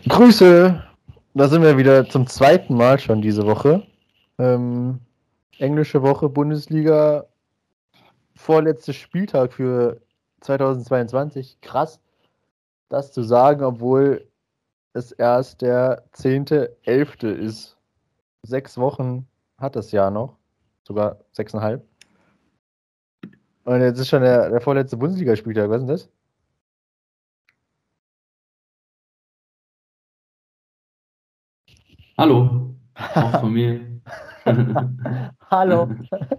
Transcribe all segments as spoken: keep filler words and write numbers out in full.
Grüße! Da sind wir wieder zum zweiten Mal schon diese Woche. Ähm, englische Woche, Bundesliga, vorletzter Spieltag für zweitausendzweiundzwanzig. Krass, das zu sagen, obwohl es erst der zehnte elfte ist. Sechs Wochen hat das Jahr noch, sogar sechseinhalb. Und jetzt ist schon der, der vorletzte Bundesligaspieltag. Was ist denn das? Hallo, auch von mir. Hallo.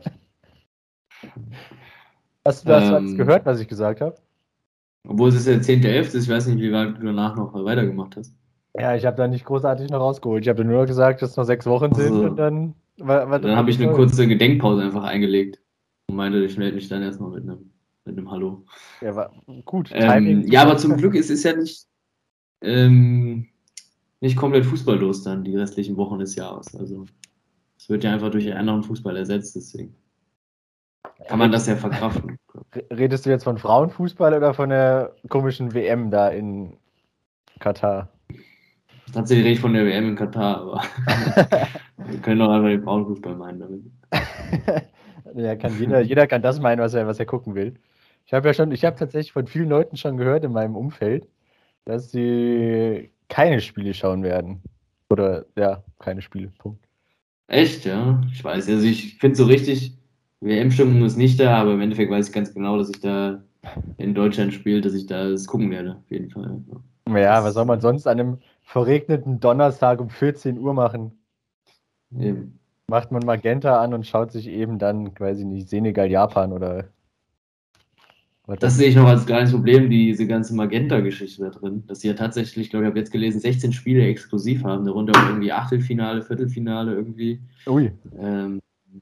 Hast du das alles ähm, gehört, was ich gesagt habe? Obwohl es ist der zehnte elfte ist, ich weiß nicht, wie weit du danach noch weitergemacht hast. Ja, ich habe da nicht großartig noch rausgeholt. Ich habe nur gesagt, dass es noch sechs Wochen sind und Also, dann, was, was, dann was habe ich das eine soll. kurze Gedenkpause einfach eingelegt und meinte, ich melde mich dann erstmal mit einem, mit einem Hallo. Ja, war gut. Timing Ähm, ja, super. aber zum Glück ist es ja nicht, ähm, nicht komplett fußballlos dann die restlichen Wochen des Jahres. Also, es wird ja einfach durch einen anderen Fußball ersetzt, deswegen kann man das Redest, ja verkraften. redest du jetzt von Frauenfußball oder von der komischen W M da in Katar? Tatsächlich rede ich von der W M in Katar, aber wir können doch einfach den Frauenfußball meinen damit. Ja, kann jeder, jeder kann das meinen, was er, was er gucken will. Ich habe ja schon, ich habe tatsächlich von vielen Leuten schon gehört in meinem Umfeld, dass sie keine Spiele schauen werden. Oder ja, keine Spiele. Punkt. Echt, ja. Ich weiß, also ich finde so richtig, W M-Stimmung ist nicht da, aber im Endeffekt weiß ich ganz genau, dass ich da in Deutschland spiele, dass ich da das gucken werde, auf jeden Fall. Ja. Ja, was soll Das, man sonst an einem verregneten Donnerstag um vierzehn Uhr machen? eben. Macht man Magenta an und schaut sich eben dann, weiß ich nicht, Senegal, Japan oder was Das weiß sehe ich. ich noch als kleines Problem, diese ganze Magenta-Geschichte da drin, dass sie ja tatsächlich, glaube ich, habe jetzt gelesen, sechzehn Spiele exklusiv haben, darunter auch irgendwie Achtelfinale, Viertelfinale irgendwie. Ui. Ähm,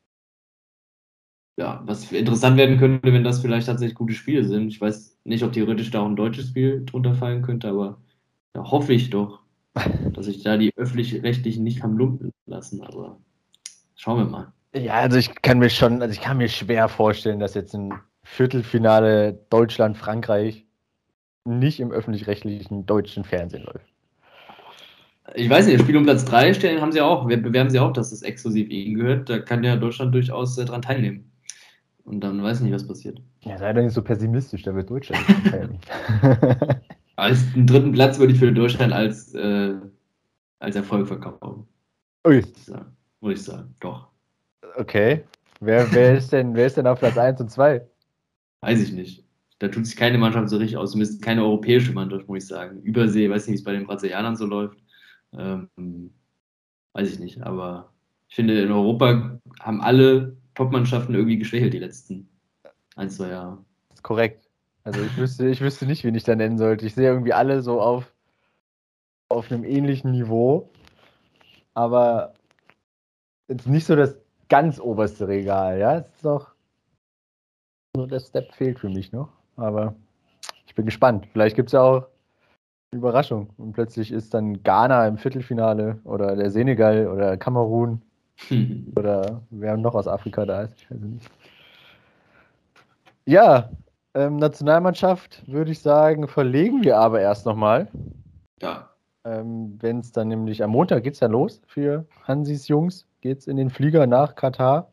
ja, was interessant werden könnte, wenn das vielleicht tatsächlich gute Spiele sind. Ich weiß nicht, ob theoretisch da auch ein deutsches Spiel drunter fallen könnte, aber da hoffe ich doch, dass ich da die öffentlich-rechtlichen nicht haben lumpen lassen, aber schauen wir mal. Ja, also ich kann mir schon, also ich kann mir schwer vorstellen, dass jetzt ein Viertelfinale Deutschland-Frankreich nicht im öffentlich-rechtlichen deutschen Fernsehen läuft. Ich weiß nicht, das Spiel um Platz drei stellen haben sie auch, bewerben sie auch, dass es exklusiv ihnen gehört. Da kann ja Deutschland durchaus äh, dran teilnehmen. Und dann weiß ich nicht, was passiert. Ja, sei doch nicht so pessimistisch, da wird Deutschland nicht dran teilnehmen. Als den dritten Platz würde ich für Deutschland als, äh, als Erfolg verkaufen. Ui, Muss ich sagen. Muss ich sagen. Doch. okay. Wer, wer ist denn, wer ist denn auf Platz eins und zwei? Weiß ich nicht. Da tut sich keine Mannschaft so richtig aus. Zumindest keine europäische Mannschaft, muss ich sagen. Übersee, weiß nicht, wie es bei den Brasilianern so läuft. Ähm, weiß ich nicht. Aber ich finde, in Europa haben alle Top-Mannschaften irgendwie geschwächelt die letzten ein, zwei Jahre. Das ist korrekt. Also ich wüsste, ich wüsste nicht, wen ich da nennen sollte. Ich sehe irgendwie alle so auf, auf einem ähnlichen Niveau, aber jetzt nicht so das ganz oberste Regal, ja. Es ist noch, so der Step fehlt für mich noch, aber ich bin gespannt. Vielleicht gibt es ja auch eine Überraschung und plötzlich ist dann Ghana im Viertelfinale oder der Senegal oder Kamerun oder wer noch aus Afrika da ist, ich weiß es nicht. Ja, ähm, Nationalmannschaft würde ich sagen, verlegen wir aber erst nochmal. Ja. Ähm, Wenn es dann nämlich am Montag geht es ja los für Hansis Jungs, geht es in den Flieger nach Katar.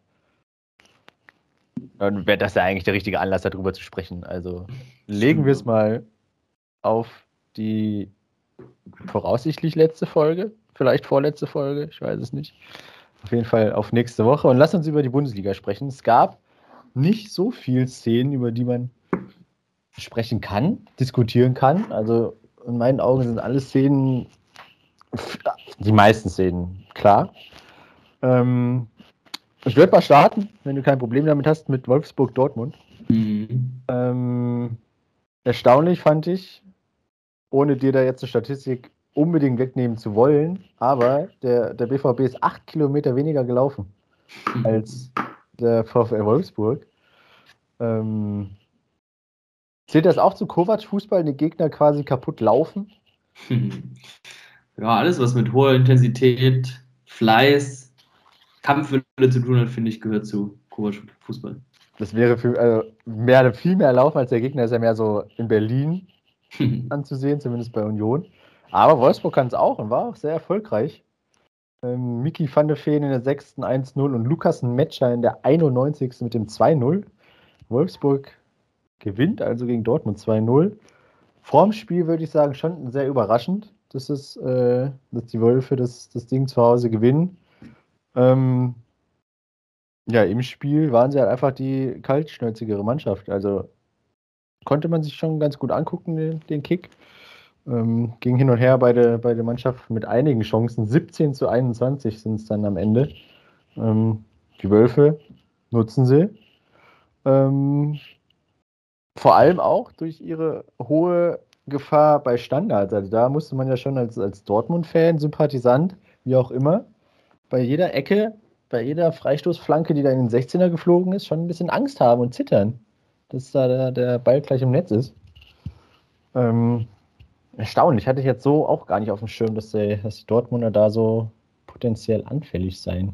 Dann wäre das ja eigentlich der richtige Anlass, darüber zu sprechen. Also legen Stimmt wir es doch. mal auf die voraussichtlich letzte Folge, vielleicht vorletzte Folge, ich weiß es nicht. Auf jeden Fall auf nächste Woche und lass uns über die Bundesliga sprechen. Es gab nicht so viele Szenen, über die man sprechen kann, diskutieren kann. Also in meinen Augen sind alle Szenen, die meisten Szenen, klar. Ähm, Ich würde mal starten, wenn du kein Problem damit hast, mit Wolfsburg-Dortmund. Mhm. Ähm, erstaunlich fand ich, ohne dir da jetzt eine Statistik unbedingt wegnehmen zu wollen, aber der, der B V B ist acht Kilometer weniger gelaufen als der VfL Wolfsburg. Ähm, zählt das auch zu Kovac-Fußball, die Gegner quasi kaputt laufen? Ja, alles, was mit hoher Intensität, Fleiß, Kampfwille zu tun hat, finde ich, gehört zu Fußball. Das wäre für, also mehr, viel mehr Laufen als der Gegner, ist ja mehr so in Berlin anzusehen, zumindest bei Union. Aber Wolfsburg kann es auch und war auch sehr erfolgreich. Ähm, Miki van de Veen in der sechsten eins null und Lukas Metscher in der einundneunzigsten mit dem zwei null. Wolfsburg gewinnt also gegen Dortmund zwei null. Vorm Spiel würde ich sagen, schon sehr überraschend, dass, es, äh, dass die Wölfe das, das Ding zu Hause gewinnen. Ähm, ja, im Spiel waren sie halt einfach die kaltschnäuzigere Mannschaft. Also konnte man sich schon ganz gut angucken, den, den Kick. Ähm, ging hin und her beide, beide Mannschaften mit einigen Chancen. siebzehn zu einundzwanzig sind es dann am Ende. Ähm, die Wölfe nutzen sie. Ähm, vor allem auch durch ihre hohe Gefahr bei Standards. Also da musste man ja schon als, als Dortmund-Fan, Sympathisant, wie auch immer, bei jeder Ecke, bei jeder Freistoßflanke, die da in den sechzehner geflogen ist, schon ein bisschen Angst haben und zittern, dass da der, der Ball gleich im Netz ist. Ähm, erstaunlich, hatte ich jetzt so auch gar nicht auf dem Schirm, dass die, dass die Dortmunder da so potenziell anfällig sein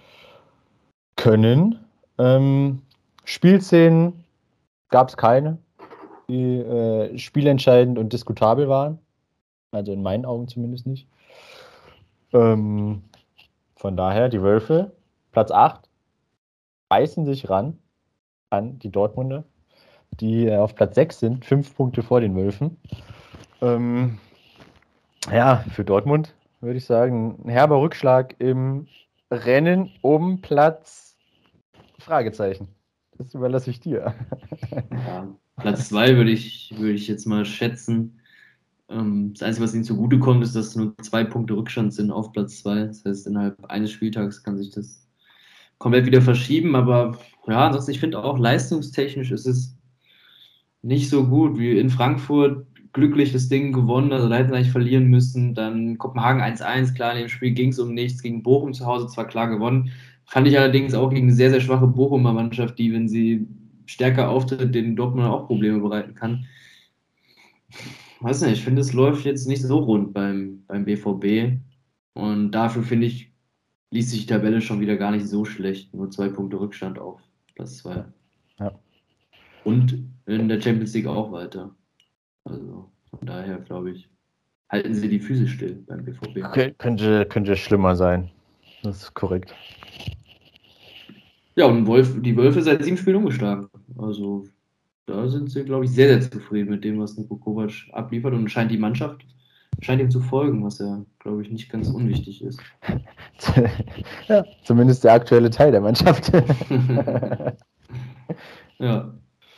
können. Ähm, Spielszenen gab es keine, die äh, spielentscheidend und diskutabel waren. Also in meinen Augen zumindest nicht. Ähm, von daher, die Wölfe, Platz acht, beißen sich ran an die Dortmunder, die äh, auf Platz sechs sind, fünf Punkte vor den Wölfen. Ähm, ja, für Dortmund würde ich sagen, ein herber Rückschlag im Rennen um Platz Fragezeichen. Das überlasse ich dir. Ja, Platz zwei würde ich, würde ich jetzt mal schätzen. Ähm, das Einzige, was ihnen zugutekommt, ist, dass nur zwei Punkte Rückstand sind auf Platz zwei. Das heißt, innerhalb eines Spieltags kann sich das komplett wieder verschieben. Aber ja, ansonsten, ich finde auch leistungstechnisch ist es nicht so gut wie in Frankfurt. Glücklich das Ding gewonnen, also da hätten sie eigentlich verlieren müssen. Dann Kopenhagen eins eins, klar, in dem Spiel ging es um nichts. Gegen Bochum zu Hause zwar klar gewonnen, fand ich allerdings auch gegen eine sehr, sehr schwache Bochumer Mannschaft, die, wenn sie stärker auftritt, den Dortmund auch Probleme bereiten kann. Weiß nicht, ich finde, es läuft jetzt nicht so rund beim, beim B V B. Und dafür, finde ich, liest sich die Tabelle schon wieder gar nicht so schlecht. Nur zwei Punkte Rückstand auf Platz zwei. Ja. Und in der Champions League auch weiter. Also von daher, glaube ich, halten sie die Füße still beim B V B. Okay, könnte, könnte schlimmer sein. Das ist korrekt. Ja, und Wolf, die Wölfe seit sieben Spielen ungeschlagen. Also da sind sie, glaube ich, sehr, sehr zufrieden mit dem, was Niko Kovac abliefert. Und scheint die Mannschaft scheint ihm zu folgen, was ja, glaube ich, nicht ganz unwichtig ist. Ja, zumindest der aktuelle Teil der Mannschaft. Ja.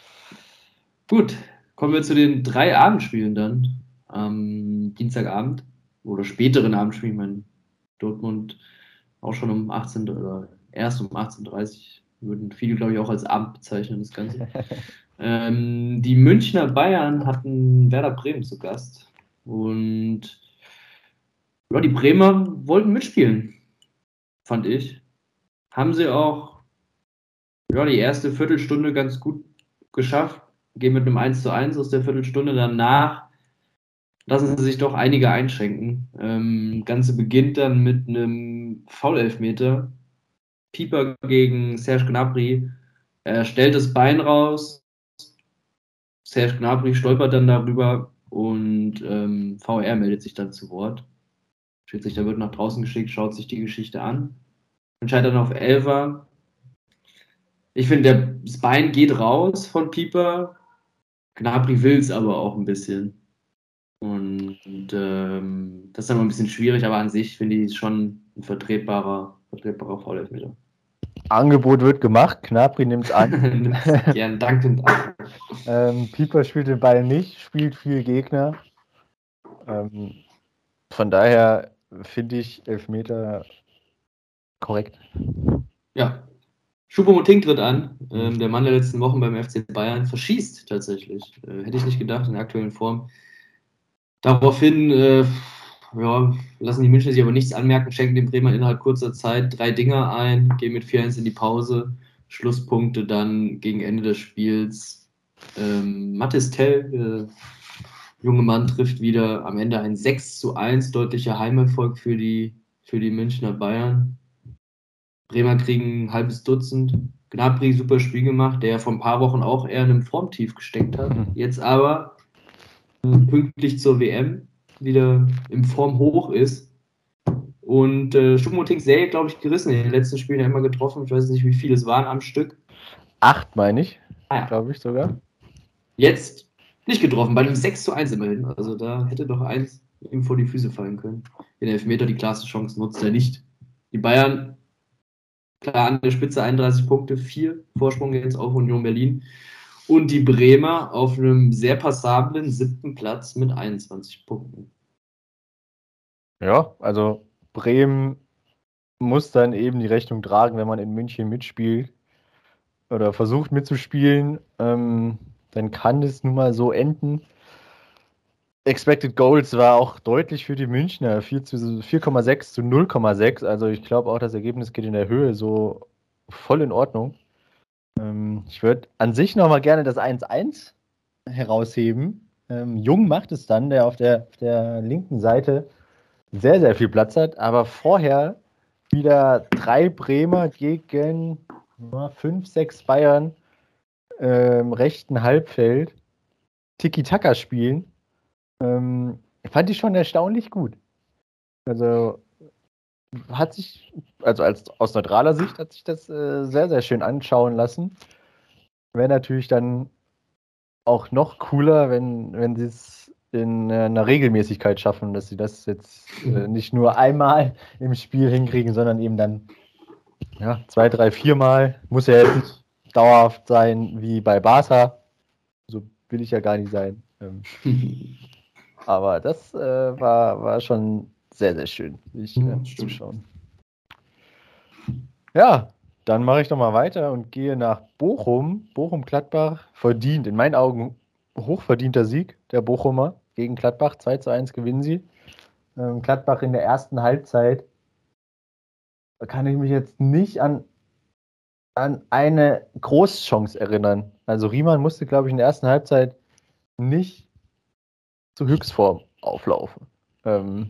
Gut, kommen wir zu den drei Abendspielen dann. Am Dienstagabend oder späteren Abendspielen. Ich meine, Dortmund auch schon um achtzehn oder erst um achtzehn Uhr dreißig würden viele, glaube ich, auch als Abend bezeichnen, das Ganze. ähm, die Münchner Bayern hatten Werder Bremen zu Gast. Und ja, die Bremer wollten mitspielen, fand ich. Haben sie auch ja, die erste Viertelstunde ganz gut geschafft. Gehen mit einem eins zu eins aus der Viertelstunde. Danach lassen sie sich doch einige einschränken. Ähm, das Ganze beginnt dann mit einem Foul-Elfmeter. Pieper gegen Serge Gnabry. Er stellt das Bein raus. Serge Gnabry stolpert dann darüber und ähm, V R meldet sich dann zu Wort. Schiedsrichter wird nach draußen geschickt, schaut sich die Geschichte an. Entscheidet dann auf Elfer. Ich finde, das Bein geht raus von Pieper. Gnabry will es aber auch ein bisschen. Und ähm, das ist dann mal ein bisschen schwierig, aber an sich finde ich es schon ein vertretbarer, vertretbarer Foul-Elfmeter. Angebot wird gemacht, Gnabry nimmt es an. Gern dankend an. ähm, Pieper spielt den Ball nicht, spielt viel Gegner. Ähm, von daher finde ich Elfmeter korrekt. Ja. Choupo-Moting tritt an, ähm, der Mann der letzten Wochen beim F C Bayern, verschießt tatsächlich. Äh, hätte ich nicht gedacht, in der aktuellen Form. Daraufhin äh, ja, lassen die Münchner sich aber nichts anmerken, schenken den Bremer innerhalb kurzer Zeit drei Dinger ein, gehen mit vier eins in die Pause. Schlusspunkte dann gegen Ende des Spiels. Ähm, Mathis Tell, der junge Mann, trifft wieder am Ende ein sechs zu eins, deutlicher Heimerfolg für die, für die Münchner Bayern. Bremer kriegen ein halbes Dutzend. Gnabry, super Spiel gemacht, der vor ein paar Wochen auch eher in einem Formtief gesteckt hat. Jetzt aber pünktlich zur W M wieder im Form hoch ist. Und äh, Choupo-Moting sehr, glaube ich, gerissen in den letzten Spielen ja immer getroffen. Ich weiß nicht, wie viele es waren am Stück. Acht, meine ich. Ah, ja. Glaube ich sogar. Jetzt nicht getroffen, bei einem sechs zu eins immerhin. Also da hätte doch eins ihm vor die Füße fallen können. Den Elfmeter, die klarste Chance nutzt er nicht. Die Bayern, klar an der Spitze, einunddreißig Punkte, vier Vorsprung jetzt auf Union Berlin. Und die Bremer auf einem sehr passablen siebten Platz mit einundzwanzig Punkten. Ja, also Bremen muss dann eben die Rechnung tragen, wenn man in München mitspielt oder versucht mitzuspielen, ähm, dann kann es nun mal so enden. Expected Goals war auch deutlich für die Münchner, vier Komma sechs zu null Komma sechs, also ich glaube auch, das Ergebnis geht in der Höhe so voll in Ordnung. Ähm, ich würde an sich nochmal gerne das eins eins herausheben. Ähm, Jung macht es dann, der auf der, auf der linken Seite sehr, sehr viel Platz hat, aber vorher wieder drei Bremer gegen ja, fünf, sechs Bayern im rechten Halbfeld Tiki-Taka spielen. Ähm, fand ich schon erstaunlich gut. Also hat sich, also als aus neutraler Sicht hat sich das äh, sehr, sehr schön anschauen lassen. Wäre natürlich dann auch noch cooler, wenn, wenn sie es in äh, einer Regelmäßigkeit schaffen, dass sie das jetzt äh, nicht nur einmal im Spiel hinkriegen, sondern eben dann ja, zwei, drei, viermal. Muss ja jetzt nicht dauerhaft sein wie bei Barca. So will ich ja gar nicht sein. Ähm, aber das äh, war, war schon sehr, sehr schön, sich äh, zu schauen. Ja, dann mache ich doch mal weiter und gehe nach Bochum. Bochum-Gladbach verdient, in meinen Augen hochverdienter Sieg der Bochumer gegen Gladbach. zwei zu eins gewinnen sie. Ähm, Gladbach in der ersten Halbzeit. Da kann ich mich jetzt nicht an, an eine Großchance erinnern. Also Riemann musste, glaube ich, in der ersten Halbzeit nicht zur Höchstform auflaufen. Ähm,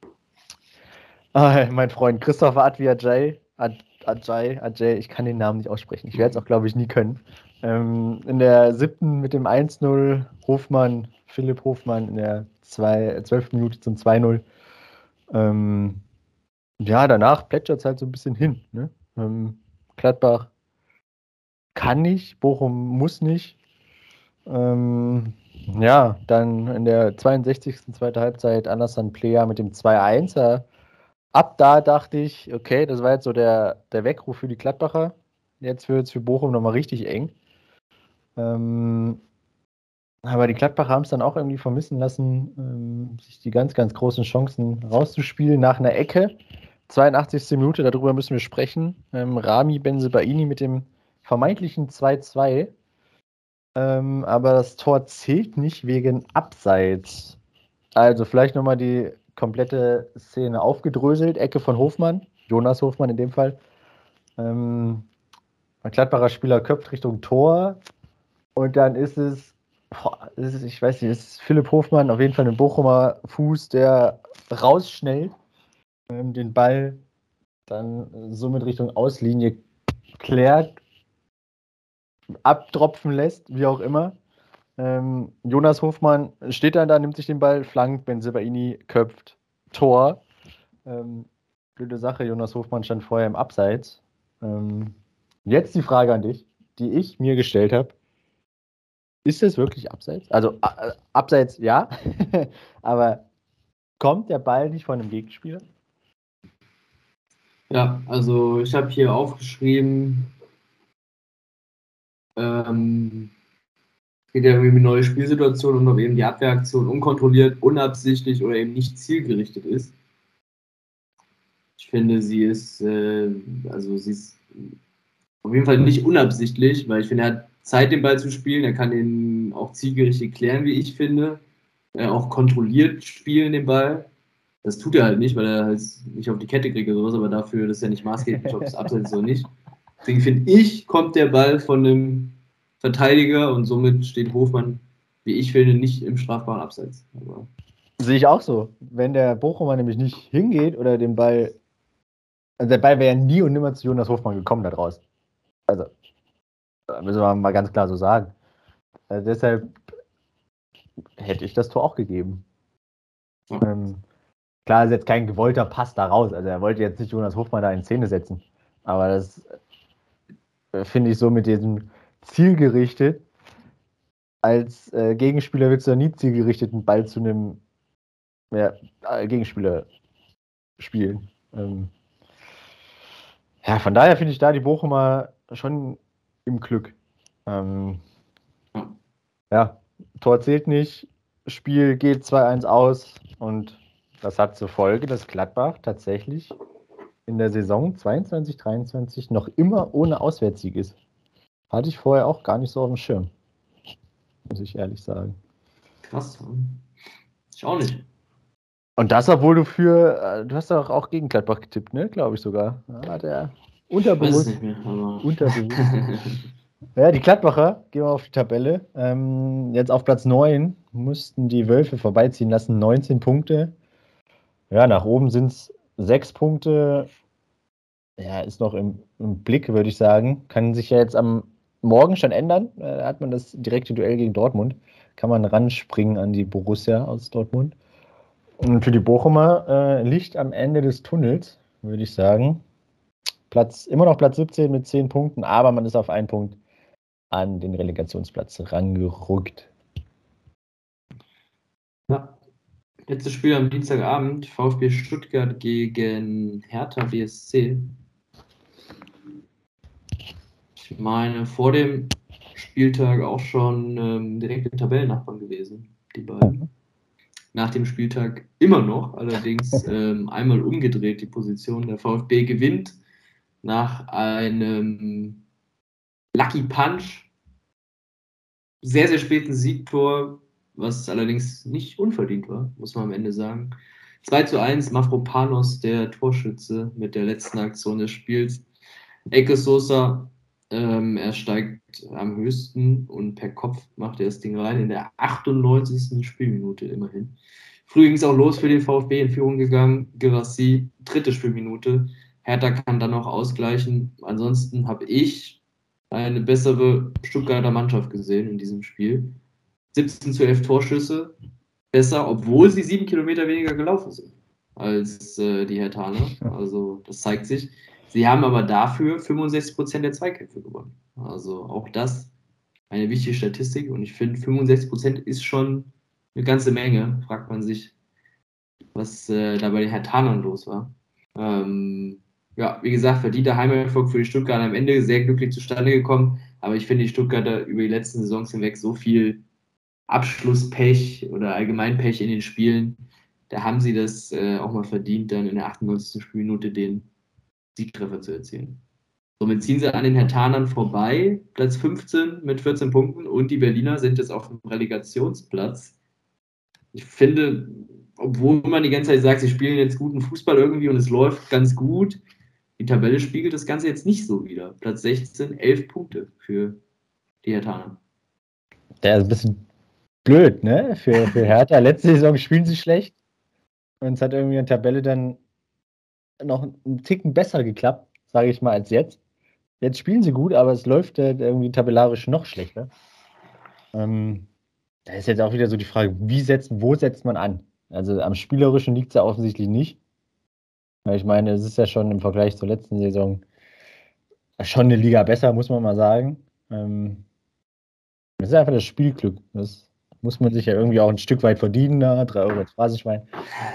ah, mein Freund Christopher Adviajay, Ad, Ajay, Ajay, ich kann den Namen nicht aussprechen. Ich werde es auch, glaube ich, nie können. Ähm, in der siebten mit dem eins null Hofmann, Philipp Hofmann in der zwölften Minute zum zwei null. Ähm, ja, danach plätschert es halt so ein bisschen hin. Ne? Ähm, Gladbach kann nicht, Bochum muss nicht. Ähm, ja, dann in der zweiundsechzigsten zweite Halbzeit Alassane Plea mit dem zwei eins. Ab da dachte ich, okay, das war jetzt so der, der Weckruf für die Gladbacher. Jetzt wird es für Bochum nochmal richtig eng. Ähm, aber die Gladbacher haben es dann auch irgendwie vermissen lassen, ähm, sich die ganz, ganz großen Chancen rauszuspielen nach einer Ecke. zweiundachtzigste Minute, darüber müssen wir sprechen. Ähm, Rami Bensebaini mit dem vermeintlichen zwei zwei. Ähm, aber das Tor zählt nicht wegen Abseits. Also vielleicht nochmal die komplette Szene aufgedröselt. Ecke von Hofmann, Jonas Hofmann in dem Fall. Ähm, ein Gladbacher Spieler köpft Richtung Tor und dann ist es, boah, ist es, ich weiß nicht, ist Philipp Hofmann auf jeden Fall ein Bochumer Fuß, der rausschnellt, ähm, den Ball dann somit Richtung Auslinie klärt, abtropfen lässt, wie auch immer. Ähm, Jonas Hofmann steht dann da, nimmt sich den Ball, flankt, Bensebaini köpft, Tor. Ähm, blöde Sache, Jonas Hofmann stand vorher im Abseits. Ähm, jetzt die Frage an dich, die ich mir gestellt habe. Ist das wirklich Abseits? Also äh, Abseits ja, aber kommt der Ball nicht von einem Gegenspieler? Ja, also ich habe hier aufgeschrieben, ähm, es geht ja irgendwie um eine neue Spielsituation und ob eben die Abwehraktion unkontrolliert, unabsichtlich oder eben nicht zielgerichtet ist. Ich finde, sie ist, äh, also sie ist auf jeden Fall nicht unabsichtlich, weil ich finde, er hat Zeit, den Ball zu spielen. Er kann ihn auch zielgerichtet klären, wie ich finde. Er auch kontrolliert spielen den Ball. Das tut er halt nicht, weil er halt nicht auf die Kette kriegt oder sowas, aber dafür, das ist ja nicht maßgeblich, ob es abseits ist oder nicht. Deswegen finde ich, kommt der Ball von einem Verteidiger und somit steht Hofmann, wie ich finde, nicht im strafbaren Abseits. Aber Sehe ich auch so. Wenn der Bochumer nämlich nicht hingeht oder den Ball, also der Ball wäre ja nie und nimmer zu Jonas Hofmann gekommen da draußen. Also, da müssen wir mal ganz klar so sagen. Also deshalb hätte ich das Tor auch gegeben. Ja. Ähm, klar ist jetzt kein gewollter Pass da raus. Also er wollte jetzt nicht Jonas Hofmann da in Szene setzen. Aber das äh, finde ich so mit diesem zielgerichtet. Als äh, Gegenspieler willst du ja nie zielgerichtet einen Ball zu einem ja, äh, Gegenspieler spielen. Ähm, ja, von daher finde ich da die Bochumer schon im Glück. Ähm, Ja. ja, Tor zählt nicht, Spiel geht zwei eins aus und das hat zur Folge, dass Gladbach tatsächlich in der Saison zweiundzwanzig dreiundzwanzig noch immer ohne Auswärtssieg ist. Hatte ich vorher auch gar nicht so auf dem Schirm. Muss ich ehrlich sagen. Krass. Ich auch nicht. Und das, obwohl du für, äh, du hast doch auch gegen Gladbach getippt, ne? Glaube ich sogar. Ja, hat er Ich weiß es unterbewusst. nicht mehr, aber. Unterbewusst. Ja, die Gladbacher, gehen wir auf die Tabelle. Ähm, jetzt auf Platz neun mussten die Wölfe vorbeiziehen lassen, neunzehn Punkte. Ja, nach oben sind es sechs Punkte. Ja, ist noch im, im Blick, würde ich sagen. Kann sich ja jetzt am Morgen schon ändern. Äh, Da hat man das direkte Duell gegen Dortmund. Kann man ranspringen an die Borussia aus Dortmund. Und für die Bochumer äh, Licht am Ende des Tunnels, würde ich sagen. Platz, immer noch Platz siebzehn mit zehn Punkten, aber man ist auf einen Punkt an den Relegationsplatz rangerückt. Ja. Letztes Spiel am Dienstagabend, VfB Stuttgart gegen Hertha B S C. Ich meine, vor dem Spieltag auch schon ähm, direkte Tabellennachbarn gewesen, die beiden. Nach dem Spieltag immer noch, allerdings ähm, einmal umgedreht die Position. Der VfB gewinnt nach einem Lucky Punch, sehr, sehr späten Siegtor, was allerdings nicht unverdient war, muss man am Ende sagen. zwei zu eins, Mavropanos, der Torschütze mit der letzten Aktion des Spiels. Ecke Sosa, ähm, er steigt am höchsten und per Kopf macht er das Ding rein in der achtundneunzigsten Spielminute immerhin. Früh ging es auch los für den VfB, in Führung gegangen. Girassi, dritte Spielminute. Hertha kann dann noch ausgleichen. Ansonsten habe ich eine bessere Stuttgarter Mannschaft gesehen in diesem Spiel. siebzehn zu elf Torschüsse, besser, obwohl sie sieben Kilometer weniger gelaufen sind als äh, die Herthaner. Also das zeigt sich. Sie haben aber dafür fünfundsechzig Prozent der Zweikämpfe gewonnen. Also auch das eine wichtige Statistik. Und ich finde, fünfundsechzig Prozent ist schon eine ganze Menge. Fragt man sich, was äh, da bei den Herthanern los war. Ähm, ja, wie gesagt, verdienter Heimerfolg für die Stuttgarter am Ende sehr glücklich zustande gekommen. Aber ich finde die Stuttgarter über die letzten Saisons hinweg so viel Abschlusspech oder Allgemeinpech in den Spielen. Da haben sie das äh, auch mal verdient, dann in der achtundneunzigsten Spielminute den Siegtreffer zu erzielen. Somit ziehen sie an den Herthanern vorbei, Platz fünfzehn mit vierzehn Punkten und die Berliner sind jetzt auf dem Relegationsplatz. Ich finde, obwohl man die ganze Zeit sagt, sie spielen jetzt guten Fußball irgendwie und es läuft ganz gut, die Tabelle spiegelt das Ganze jetzt nicht so wider. Platz sechzehn, elf Punkte für die Herthaner. Der ist ein bisschen blöd, ne? Für, für Hertha. Letzte Saison spielen sie schlecht. Und es hat irgendwie in der Tabelle dann noch einen Ticken besser geklappt, sage ich mal, als jetzt. Jetzt spielen sie gut, aber es läuft halt irgendwie tabellarisch noch schlechter. Ähm, da ist jetzt auch wieder so die Frage, wie setzt, wo setzt man an? Also am Spielerischen liegt es ja offensichtlich nicht. Weil ich meine, es ist ja schon im Vergleich zur letzten Saison schon eine Liga besser, muss man mal sagen. Ähm, das ist einfach das Spielglück. Das muss man sich ja irgendwie auch ein Stück weit verdienen, da. drei Euro ins Phrasenschwein.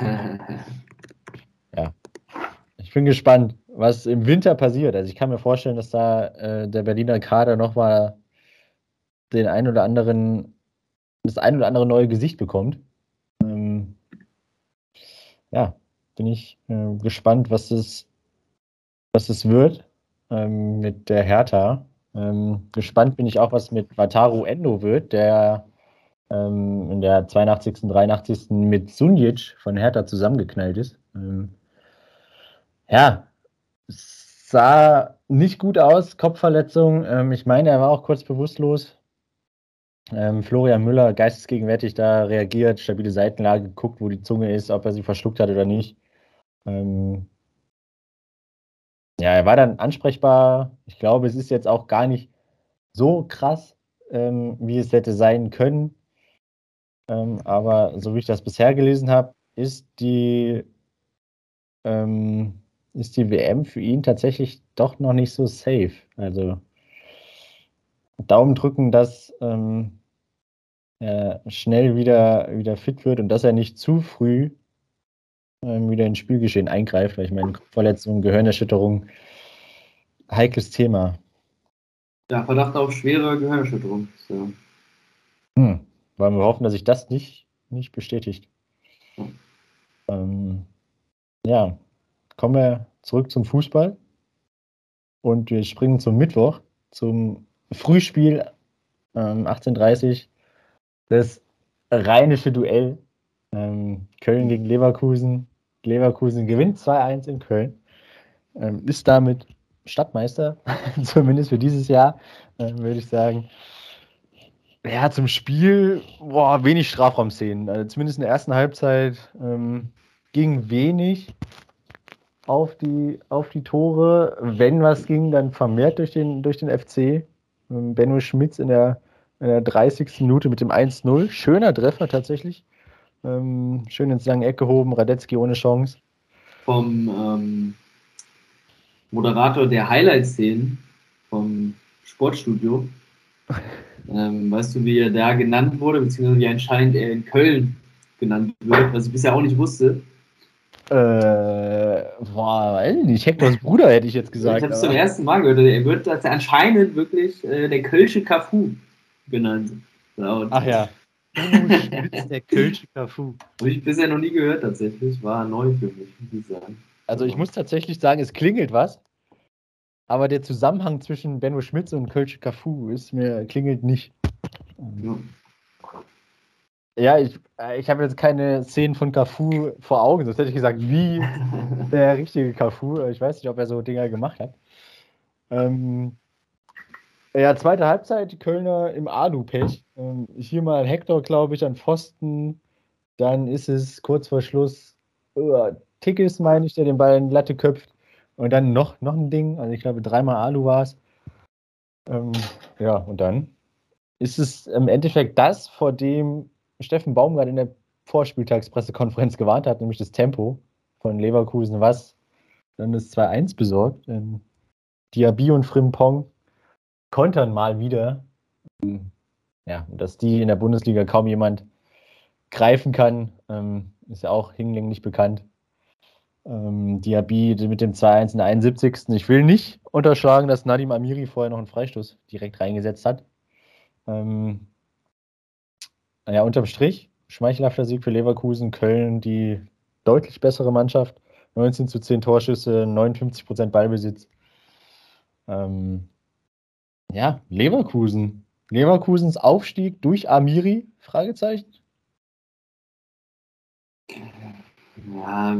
Ja. Ich bin gespannt, was im Winter passiert. Also ich kann mir vorstellen, dass da äh, der Berliner Kader nochmal den ein oder anderen, das ein oder andere neue Gesicht bekommt. Ähm, ja, bin ich äh, gespannt, was das, was das wird ähm, mit der Hertha. Ähm, gespannt bin ich auch, was mit Wataru Endo wird, der ähm, in der zweiundachtzigsten, dreiundachtzigsten mit Sunjic von Hertha zusammengeknallt ist. Ähm, ja, sah nicht gut aus, Kopfverletzung. Ähm, ich meine, er war auch kurz bewusstlos. Ähm, Florian Müller, geistesgegenwärtig da reagiert, stabile Seitenlage, geguckt, wo die Zunge ist, ob er sie verschluckt hat oder nicht. Ähm, ja, er war dann ansprechbar. Ich glaube, es ist jetzt auch gar nicht so krass, ähm, wie es hätte sein können. Ähm, aber so wie ich das bisher gelesen habe, ist die, ähm, ist die W M für ihn tatsächlich doch noch nicht so safe. Also Daumen drücken, dass ähm, er schnell wieder, wieder fit wird und dass er nicht zu früh ähm, wieder ins Spielgeschehen eingreift, weil ich meine, Verletzungen, Gehirnerschütterung, heikles Thema. Ja, Verdacht auf schwere Gehirnerschütterung. So. Hm. Wollen wir hoffen, dass sich das nicht, nicht bestätigt. Hm. Ähm, ja, kommen wir zurück zum Fußball und wir springen zum Mittwoch, zum Frühspiel ähm, achtzehn Uhr dreißig, das rheinische Duell. Ähm, Köln gegen Leverkusen. Leverkusen gewinnt zwei eins in Köln, ähm, ist damit Stadtmeister, zumindest für dieses Jahr, äh, würde ich sagen. Ja, zum Spiel, boah, wenig Strafraumszenen. Also zumindest in der ersten Halbzeit ähm, ging wenig auf die, auf die Tore. Wenn was ging, dann vermehrt durch den, durch den F C. Ähm, Benno Schmitz in der, in der dreißigsten Minute mit dem eins null. Schöner Treffer tatsächlich. Ähm, schön ins lange Eck gehoben, Radetzky ohne Chance. Vom ähm, Moderator der Highlight-Szenen vom Sportstudio. Ähm, weißt du, wie er da genannt wurde, beziehungsweise wie anscheinend er in Köln genannt wird, was ich bisher auch nicht wusste. Äh, boah, weiß ich nicht. Hektors Bruder hätte ich jetzt gesagt. Ich habe es zum ersten Mal gehört. Er wird als anscheinend wirklich äh, der Kölsche Cafu genannt. Laut. Ach ja. Benno Schmitz, der Kölsche Cafu. Habe ich bisher noch nie gehört tatsächlich. War neu für mich, muss ich sagen. Also ich muss tatsächlich sagen, es klingelt was. Aber der Zusammenhang zwischen Benno Schmitz und Kölsche Cafu ist mir klingelt nicht. Ja. Ja, ich, ich habe jetzt keine Szenen von Cafu vor Augen, sonst hätte ich gesagt, wie der richtige Cafu. Ich weiß nicht, ob er so Dinger gemacht hat. Ähm, ja, zweite Halbzeit, die Kölner im Alu-Pech. Ähm, hier mal Hector, glaube ich, an Pfosten. Dann ist es kurz vor Schluss uh, Tickes, meine ich, der den Ball in die Latte köpft. Und dann noch, noch ein Ding, also ich glaube dreimal Alu war es. Ähm, ja, und dann ist es im Endeffekt das, vor dem Steffen Baumgart in der Vorspieltagspressekonferenz gewarnt hat, nämlich das Tempo von Leverkusen, was dann das zwei eins besorgt. Ähm, Diaby und Frimpong kontern mal wieder. Ja, und dass die in der Bundesliga kaum jemand greifen kann, ähm, ist ja auch hinlänglich bekannt. Ähm, Diaby mit dem zwei eins in der einundsiebzigsten Ich will nicht unterschlagen, dass Nadim Amiri vorher noch einen Freistoß direkt reingesetzt hat. Ähm, ja, unterm Strich, schmeichelhafter Sieg für Leverkusen, Köln, die deutlich bessere Mannschaft. neunzehn zu zehn Torschüsse, neunundfünfzig Prozent Ballbesitz. Ähm, ja, Leverkusen. Leverkusens Aufstieg durch Amiri? Fragezeichen. Ja,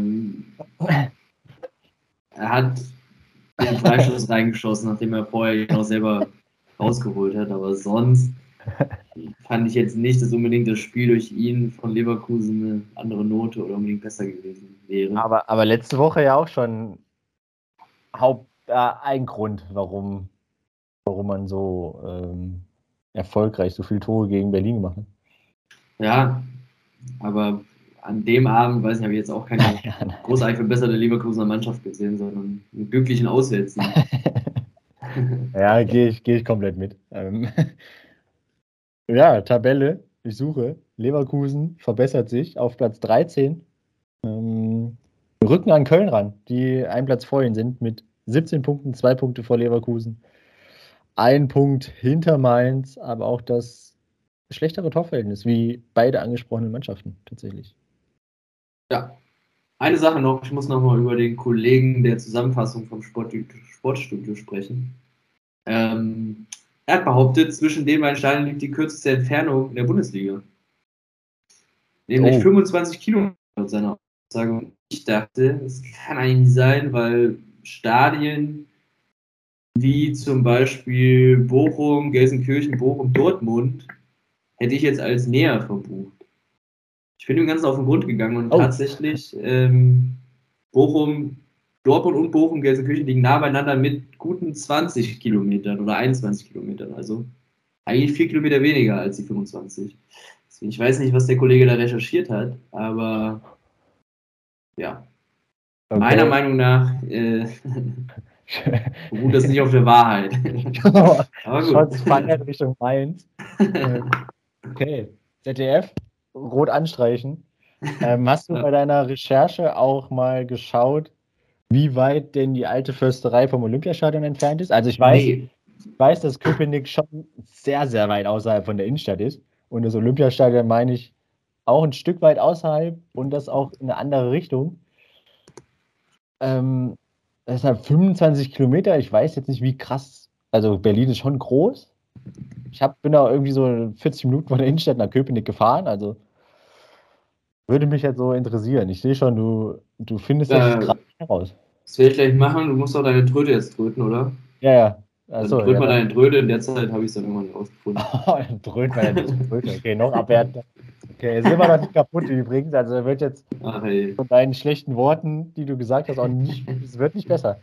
er hat den Freischuss reingeschossen, nachdem er vorher noch selber rausgeholt hat, aber sonst fand ich jetzt nicht, dass unbedingt das Spiel durch ihn von Leverkusen eine andere Note oder unbedingt besser gewesen wäre. Aber, aber letzte Woche ja auch schon Haupt, äh, ein Grund, warum, warum man so ähm, erfolgreich so viele Tore gegen Berlin gemacht hat. Ja, aber an dem Abend, weiß nicht, habe ich jetzt auch keine Ja, großartig verbesserte Leverkusener Mannschaft gesehen, sondern einen glücklichen Auswärtssieg. Ja, gehe ich, geh ich komplett mit. Ähm, ja, Tabelle, ich suche. Leverkusen verbessert sich auf Platz dreizehn. Ähm, rücken an Köln ran, die einen Platz vor ihnen sind mit siebzehn Punkten, zwei Punkte vor Leverkusen. Ein Punkt hinter Mainz, aber auch das schlechtere Torverhältnis, wie beide angesprochenen Mannschaften tatsächlich. Ja, eine Sache noch, ich muss nochmal über den Kollegen der Zusammenfassung vom Sport, Sportstudio sprechen. Ähm, er hat behauptet, zwischen den beiden Stadien liegt die kürzeste Entfernung in der Bundesliga. Nämlich Oh. fünfundzwanzig Kilometer laut seiner Aussage. Und ich dachte, das kann eigentlich nicht sein, weil Stadien wie zum Beispiel Bochum, Gelsenkirchen, Bochum, Dortmund hätte ich jetzt als näher verbucht. Ich bin dem Ganzen auf den Grund gegangen und Oh. tatsächlich ähm, Bochum, Dortmund und Bochum, Gelsenkirchen liegen nah beieinander mit guten zwanzig Kilometern oder einundzwanzig Kilometern. Also eigentlich vier Kilometer weniger als die fünfundzwanzig. Deswegen, ich weiß nicht, was der Kollege da recherchiert hat, aber Ja. Okay. Meiner Meinung nach äh, beruht das nicht auf der Wahrheit. Aber gut. Shots fired Richtung Mainz. Ähm, okay. Z D F, rot anstreichen. Ähm, hast du Ja. bei deiner Recherche auch mal geschaut, wie weit denn die alte Försterei vom Olympiastadion entfernt ist? Also ich weiß, Nee. ich weiß, dass Köpenick schon sehr, sehr weit außerhalb von der Innenstadt ist. Und das Olympiastadion meine ich auch ein Stück weit außerhalb und das auch in eine andere Richtung. Ähm, deshalb fünfundzwanzig Kilometer. Ich weiß jetzt nicht, wie krass. Also Berlin ist schon groß. Ich hab, bin da irgendwie so vierzig Minuten von der Innenstadt nach Köpenick gefahren. Also würde mich jetzt so interessieren. Ich sehe schon, du, du findest das Äh, gerade heraus. Das werde ich gleich machen. Du musst auch deine Tröte jetzt tröten, oder? Ja, ja. Dann Achso, tröt ja, mal dann. deine Tröte. In der Zeit habe ich es dann irgendwann rausgefunden. Dann dröhnt man ja nicht zur Tröte. Okay, noch abwertender. Okay, es ist immer noch nicht kaputt übrigens. Also er wird jetzt Ach ey. von deinen schlechten Worten, die du gesagt hast, auch nicht, es wird nicht besser.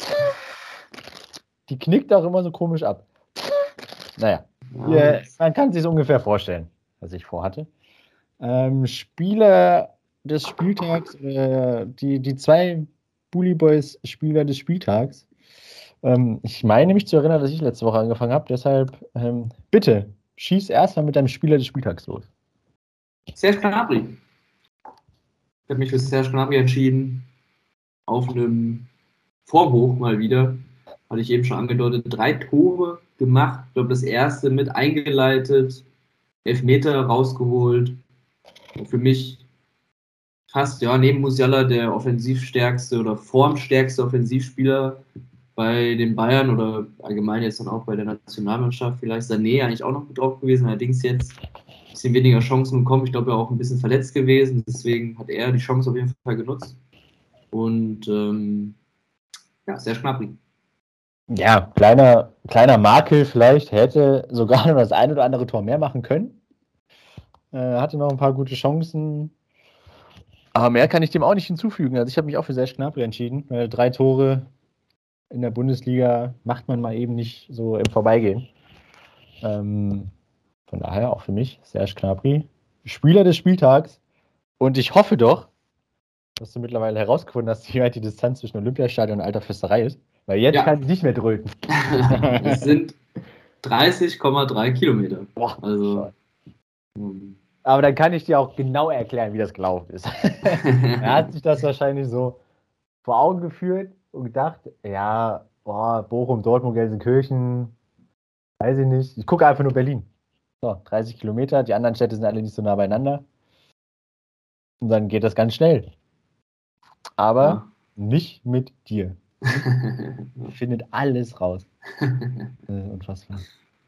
Die knickt auch immer so komisch ab. Naja, Ja, ihr, man kann sich ungefähr vorstellen, was ich vorhatte. Ähm, Spieler des Spieltags, äh, die, die zwei Bully Boys Spieler des Spieltags. Ähm, ich meine mich zu erinnern, dass ich letzte Woche angefangen habe, deshalb ähm, bitte, schieß erstmal mit deinem Spieler des Spieltags los. Serge Gnabry. Ich habe mich für Serge Gnabry entschieden. Auf einem Vorhoch mal wieder. Hatte ich eben schon angedeutet. Drei Tore gemacht. Ich glaube, das erste mit eingeleitet. Elfmeter rausgeholt. Und für mich fast, ja, neben Musiala der offensivstärkste oder formstärkste Offensivspieler bei den Bayern oder allgemein jetzt dann auch bei der Nationalmannschaft. Vielleicht Sané eigentlich auch noch mit drauf gewesen. Allerdings jetzt ein bisschen weniger Chancen bekommen. Ich glaube, er auch ein bisschen verletzt gewesen. Deswegen hat er die Chance auf jeden Fall genutzt. Und ähm, ja, sehr schnappig. Ja, kleiner, kleiner Makel vielleicht, hätte sogar noch das ein oder andere Tor mehr machen können. Äh, hatte noch ein paar gute Chancen. Aber mehr kann ich dem auch nicht hinzufügen. Also ich habe mich auch für Serge Gnabry entschieden. Weil drei Tore in der Bundesliga macht man mal eben nicht so im Vorbeigehen. Ähm, von daher auch für mich Serge Gnabry, Spieler des Spieltags. Und ich hoffe doch, dass du mittlerweile herausgefunden hast, wie weit die Distanz zwischen Olympiastadion und Alter Fürsterei ist. Weil jetzt Ja. kann ich nicht mehr dröten. Es sind dreißig Komma drei Kilometer. Boah, Also. Aber dann kann ich dir auch genau erklären, wie das gelaufen ist. Er hat sich das wahrscheinlich so vor Augen geführt und gedacht, ja, boah, Bochum, Dortmund, Gelsenkirchen, weiß ich nicht. Ich gucke einfach nur Berlin. So, dreißig Kilometer, die anderen Städte sind alle nicht so nah beieinander. Und dann geht das ganz schnell. Aber ja. Nicht mit dir. Findet alles raus. äh, unfassbar.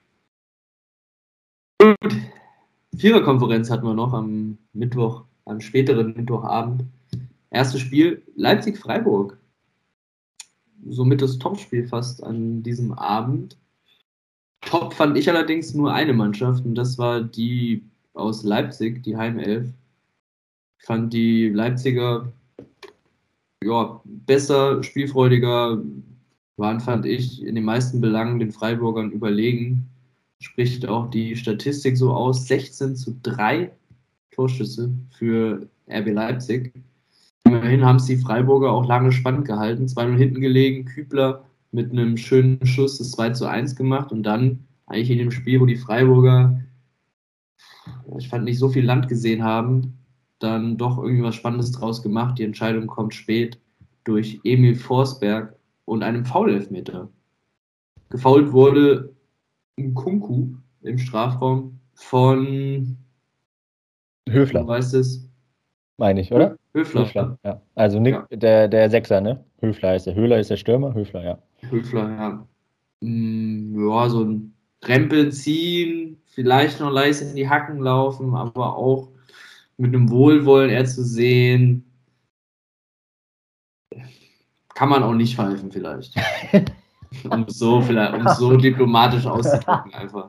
Gut. Viererkonferenz hatten wir noch am Mittwoch, am späteren Mittwochabend. Erstes Spiel Leipzig-Freiburg. Somit das Topspiel fast an diesem Abend. Top fand ich allerdings nur eine Mannschaft und das war die aus Leipzig, die Heimelf. Ich fand die Leipziger ja, besser, spielfreudiger, waren, fand ich, in den meisten Belangen den Freiburgern überlegen. Spricht auch die Statistik so aus, sechzehn zu drei Torschüsse für R B Leipzig. Immerhin haben es die Freiburger auch lange spannend gehalten, zwei null hinten gelegen, Kübler mit einem schönen Schuss das zwei zu eins gemacht und dann eigentlich in dem Spiel, wo die Freiburger, ich fand, nicht so viel Land gesehen haben, dann doch irgendwie was Spannendes draus gemacht. Die Entscheidung kommt spät durch Emil Forsberg und einem Foul-Elfmeter. Gefoult wurde Nkunku im Strafraum von Höfler. Du weißt es. Meine ich, oder? Höfler. Höfler, ja. Also Nick, ja. Der, der Sechser, ne? Höfler heißt der. Höhler ist der Stürmer, Höfler, ja. Höfler, ja. Ja, so ein Rempeln ziehen, vielleicht noch leicht in die Hacken laufen, aber auch mit einem Wohlwollen eher zu sehen. Kann man auch nicht pfeifen, vielleicht. um so vielleicht, um so diplomatisch auszudrücken, einfach.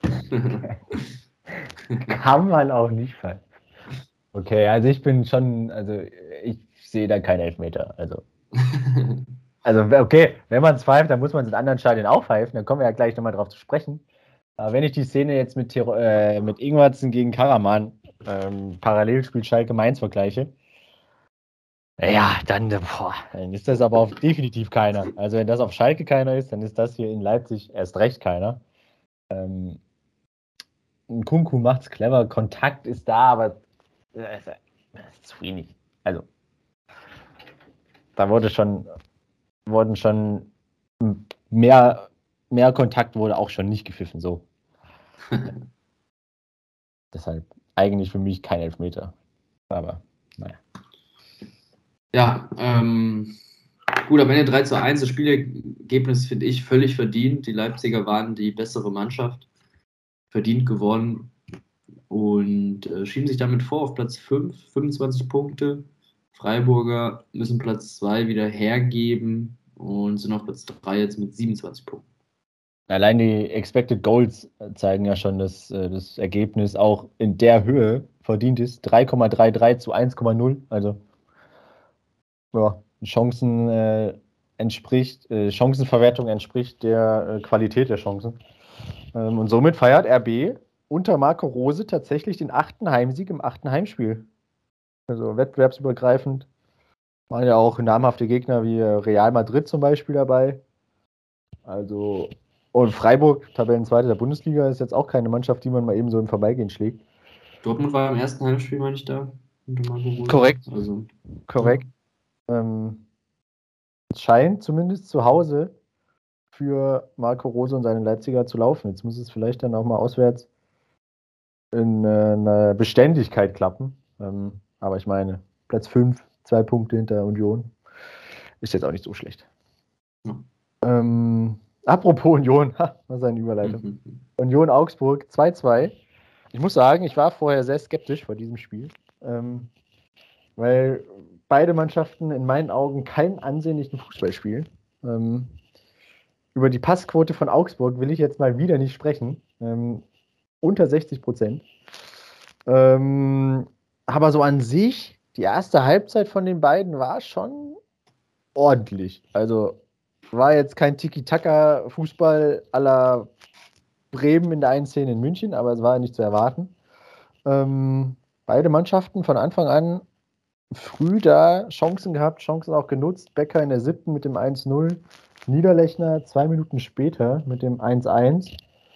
Kann man auch nicht pfeifen. Okay, also ich bin schon, also ich sehe da keinen Elfmeter. Also, also okay, wenn man es pfeift, dann muss man es in anderen Stadien auch pfeifen. Dann kommen wir ja gleich nochmal drauf zu sprechen. Aber wenn ich die Szene jetzt mit, äh, mit Ingwertsen gegen Karaman ähm, Parallelspiel Schalke Mainz vergleiche, Ja, dann, boah, dann ist das aber auf definitiv keiner. Also wenn das auf Schalke keiner ist, dann ist das hier in Leipzig erst recht keiner. Ähm, Nkunku macht's clever, Kontakt ist da, aber äh, das ist zu wenig. Also da wurde schon, wurden schon mehr, mehr Kontakt wurde auch schon nicht gepfiffen. So. Deshalb eigentlich für mich kein Elfmeter. Aber naja. Ja, ähm, gut, am Ende drei zu eins. Das Spielergebnis finde ich völlig verdient. Die Leipziger waren die bessere Mannschaft, verdient gewonnen und äh, schieben sich damit vor auf Platz fünf, fünfundzwanzig Punkte. Freiburger müssen Platz zwei wieder hergeben und sind auf Platz drei jetzt mit siebenundzwanzig Punkten. Allein die Expected Goals zeigen ja schon, dass äh, das Ergebnis auch in der Höhe verdient ist. drei Komma dreiunddreißig zu eins Komma null. Also ja, Chancen äh, entspricht, äh, Chancenverwertung entspricht der äh, Qualität der Chancen. Ähm, und somit feiert R B unter Marco Rose tatsächlich den achten Heimsieg im achten Heimspiel. Also wettbewerbsübergreifend. Waren ja auch namhafte Gegner wie Real Madrid zum Beispiel dabei. Also, und Freiburg, Tabellenzweiter der Bundesliga, ist jetzt auch keine Mannschaft, die man mal eben so im Vorbeigehen schlägt. Dortmund war im ersten Heimspiel, meine ich, da. Unter Marco Rose. Korrekt. Also, Korrekt. Ja. Ähm, es scheint zumindest zu Hause für Marco Rose und seine Leipziger zu laufen. Jetzt muss es vielleicht dann auch mal auswärts in äh, einer Beständigkeit klappen. Ähm, aber ich meine, Platz fünf, zwei Punkte hinter Union, ist jetzt auch nicht so schlecht. Ja. Ähm, apropos Union, ha, was eine Überleitung. Mhm. Union Augsburg zwei zwei. Ich muss sagen, ich war vorher sehr skeptisch vor diesem Spiel, ähm, weil beide Mannschaften in meinen Augen keinen ansehnlichen Fußball spielen. Ähm, über die Passquote von Augsburg will ich jetzt mal wieder nicht sprechen. Ähm, unter sechzig Prozent. Ähm, aber so an sich, die erste Halbzeit von den beiden war schon ordentlich. Also war jetzt kein Tiki-Taka-Fußball à la Bremen in der einen Szene in München, aber es war nicht zu erwarten. Ähm, beide Mannschaften von Anfang an früh da Chancen gehabt, Chancen auch genutzt. Becker in der siebten mit dem eins null. Niederlechner zwei Minuten später mit dem eins eins.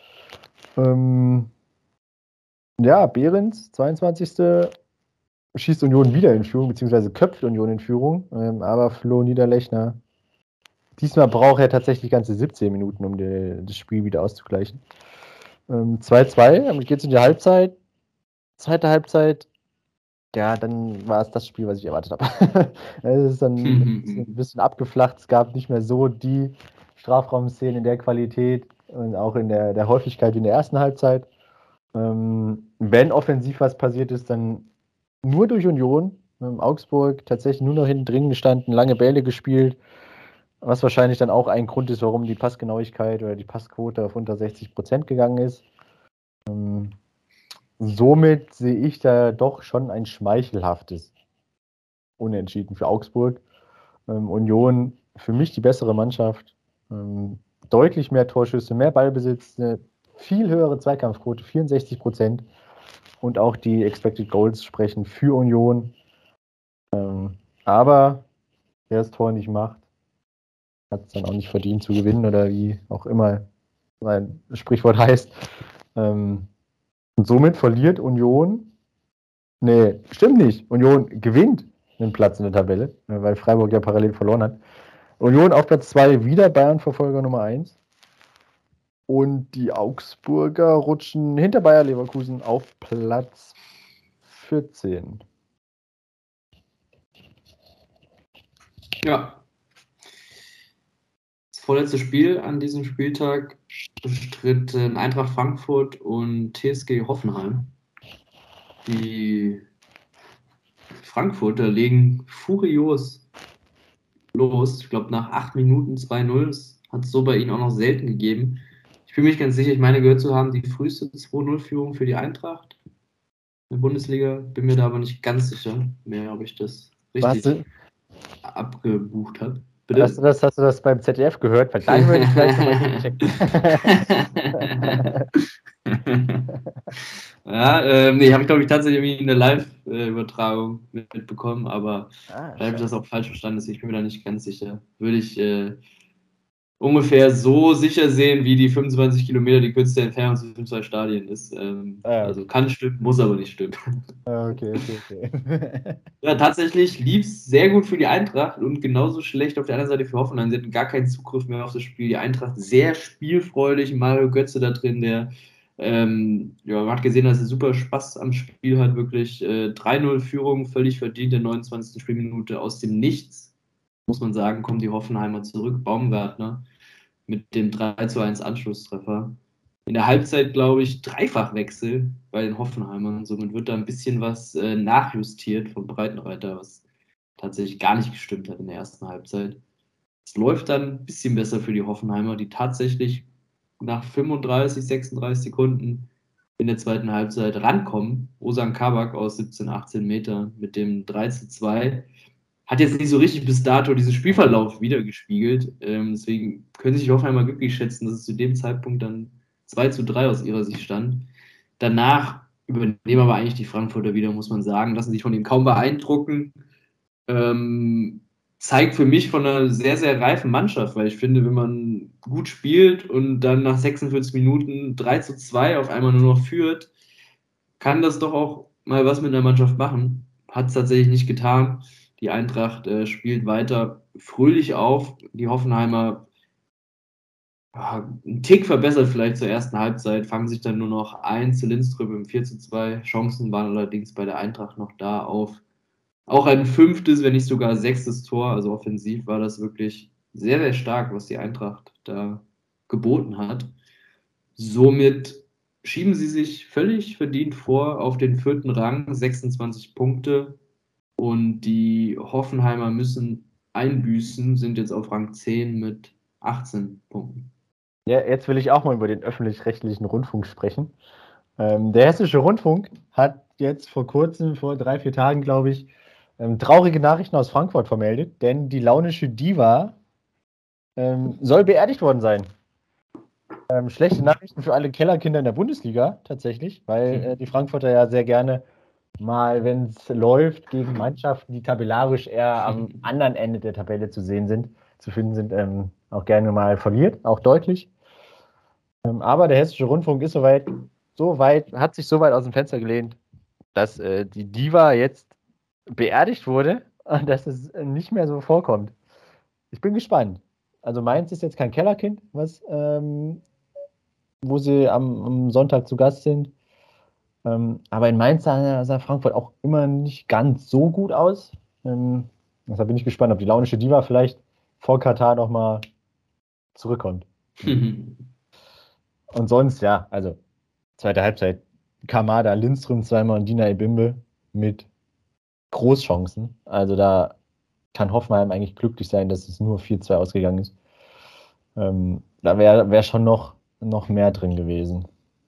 Ähm, ja, Behrens, zweiundzwanzigste schießt Union wieder in Führung, beziehungsweise köpft Union in Führung. Ähm, aber Flo Niederlechner, diesmal braucht er tatsächlich ganze siebzehn Minuten, um die, das Spiel wieder auszugleichen. Ähm, zwei zwei, damit geht es in die Halbzeit. Zweite Halbzeit, ja, dann war es das Spiel, was ich erwartet habe. Es ist dann ein bisschen abgeflacht. Es gab nicht mehr so die Strafraumszenen in der Qualität und auch in der, der Häufigkeit wie in der ersten Halbzeit. Ähm, wenn offensiv was passiert ist, dann nur durch Union. Ähm, Augsburg tatsächlich nur noch hinten drin gestanden, lange Bälle gespielt, was wahrscheinlich dann auch ein Grund ist, warum die Passgenauigkeit oder die Passquote auf unter sechzig Prozent gegangen ist. Ähm, somit sehe ich da doch schon ein schmeichelhaftes Unentschieden für Augsburg. Ähm, Union für mich die bessere Mannschaft. Ähm, deutlich mehr Torschüsse, mehr Ballbesitz, eine viel höhere Zweikampfquote, vierundsechzig Prozent. Und auch die Expected Goals sprechen für Union. Ähm, aber wer das Tor nicht macht, hat es dann auch nicht verdient zu gewinnen oder wie auch immer sein Sprichwort heißt. Ähm, und somit verliert Union. Nee, stimmt nicht. Union gewinnt einen Platz in der Tabelle, weil Freiburg ja parallel verloren hat. Union auf Platz zwei, wieder Bayern-Verfolger Nummer eins. Und die Augsburger rutschen hinter Bayer Leverkusen auf Platz vierzehn. Ja. Das vorletzte Spiel an diesem Spieltag bestritten Eintracht Frankfurt und T S G Hoffenheim. Die Frankfurter legen furios los. Ich glaube, nach acht Minuten zwei null. Das hat es so bei ihnen auch noch selten gegeben. Ich bin mir nicht ganz sicher, ich meine gehört zu haben, die früheste zwei null-Führung für die Eintracht in der Bundesliga. Bin mir da aber nicht ganz sicher mehr, ob ich das richtig abgebucht habe. Bitte? Hast du das, hast du das beim Z D F gehört? Weil dann würde ich vielleicht nochmal gegenchecken. Ja, ähm, nee, habe ich glaube ich tatsächlich irgendwie eine Live-Übertragung mitbekommen, aber Ah, vielleicht habe ich das schade. auch falsch verstanden, ich bin mir da nicht ganz sicher. Würde ich äh, ungefähr so sicher sehen, wie die fünfundzwanzig Kilometer die kürzeste Entfernung zwischen zwei Stadien ist. Ähm, Ah, also okay. kann stimmen, muss aber nicht stimmen. Ah, okay, okay, okay. Ja, tatsächlich lief es sehr gut für die Eintracht und genauso schlecht auf der anderen Seite für Hoffenheim. Sie hatten gar keinen Zugriff mehr auf das Spiel. Die Eintracht sehr spielfreudig, Mario Götze da drin, der ähm, ja, man hat gesehen, dass er super Spaß am Spiel hat, wirklich äh, drei null Führung, völlig verdient in der neunundzwanzigsten Spielminute aus dem Nichts, muss man sagen, kommen die Hoffenheimer zurück. Baumgartner mit dem drei zu eins Anschlusstreffer. In der Halbzeit, glaube ich, Dreifachwechsel bei den Hoffenheimern. Somit wird da ein bisschen was äh, nachjustiert von Breitenreiter, was tatsächlich gar nicht gestimmt hat in der ersten Halbzeit. Es läuft dann ein bisschen besser für die Hoffenheimer, die tatsächlich nach fünfunddreißig, sechsunddreißig Sekunden in der zweiten Halbzeit rankommen. Ozan Kabak aus siebzehn, achtzehn Metern mit dem drei zu zwei. Hat jetzt nicht so richtig bis dato diesen Spielverlauf wiedergespiegelt. Ähm, deswegen können sich die Hoffenheimer glücklich schätzen, dass es zu dem Zeitpunkt dann zwei zu drei aus ihrer Sicht stand. Danach übernehmen aber eigentlich die Frankfurter wieder, muss man sagen, lassen sich von ihm kaum beeindrucken. Ähm, zeigt für mich von einer sehr, sehr reifen Mannschaft, weil ich finde, wenn man gut spielt und dann nach sechsundvierzig Minuten drei zu zwei auf einmal nur noch führt, kann das doch auch mal was mit einer Mannschaft machen. Hat es tatsächlich nicht getan. Die Eintracht äh, spielt weiter fröhlich auf. Die Hoffenheimer ja, einen Tick verbessert vielleicht zur ersten Halbzeit, fangen sich dann nur noch ein zu Lindström im vier zu zwei. Chancen waren allerdings bei der Eintracht noch da auf auch ein fünftes, wenn nicht sogar sechstes Tor. Also offensiv war das wirklich sehr, sehr stark, was die Eintracht da geboten hat. Somit schieben sie sich völlig verdient vor auf den vierten Rang, sechsundzwanzig Punkte. Und die Hoffenheimer müssen einbüßen, sind jetzt auf Rang zehn mit achtzehn Punkten. Ja, jetzt will ich auch mal über den öffentlich-rechtlichen Rundfunk sprechen. Ähm, der Hessische Rundfunk hat jetzt vor kurzem, vor drei, vier Tagen, glaube ich, ähm, traurige Nachrichten aus Frankfurt vermeldet, denn die launische Diva ähm, soll beerdigt worden sein. Ähm, schlechte Nachrichten für alle Kellerkinder in der Bundesliga tatsächlich, weil äh, die Frankfurter ja sehr gerne mal, wenn es läuft, gegen Mannschaften, die tabellarisch eher am anderen Ende der Tabelle zu sehen sind, zu finden sind, ähm, auch gerne mal verliert, auch deutlich. Ähm, aber der Hessische Rundfunk ist soweit, so weit, hat sich so weit aus dem Fenster gelehnt, dass äh, die Diva jetzt beerdigt wurde und dass es nicht mehr so vorkommt. Ich bin gespannt. Also Mainz ist jetzt kein Kellerkind, was, ähm, wo sie am, am Sonntag zu Gast sind. Ähm, aber in Mainz sah, sah Frankfurt auch immer nicht ganz so gut aus. Ähm, deshalb bin ich gespannt, ob die launische Diva vielleicht vor Katar nochmal zurückkommt. Und sonst, ja, also zweite Halbzeit. Kamada, Lindström zweimal und Dina Ebimbe mit Großchancen. Also da kann Hoffenheim eigentlich glücklich sein, dass es nur vier zwei ausgegangen ist. Ähm, da wäre wär schon noch, noch mehr drin gewesen.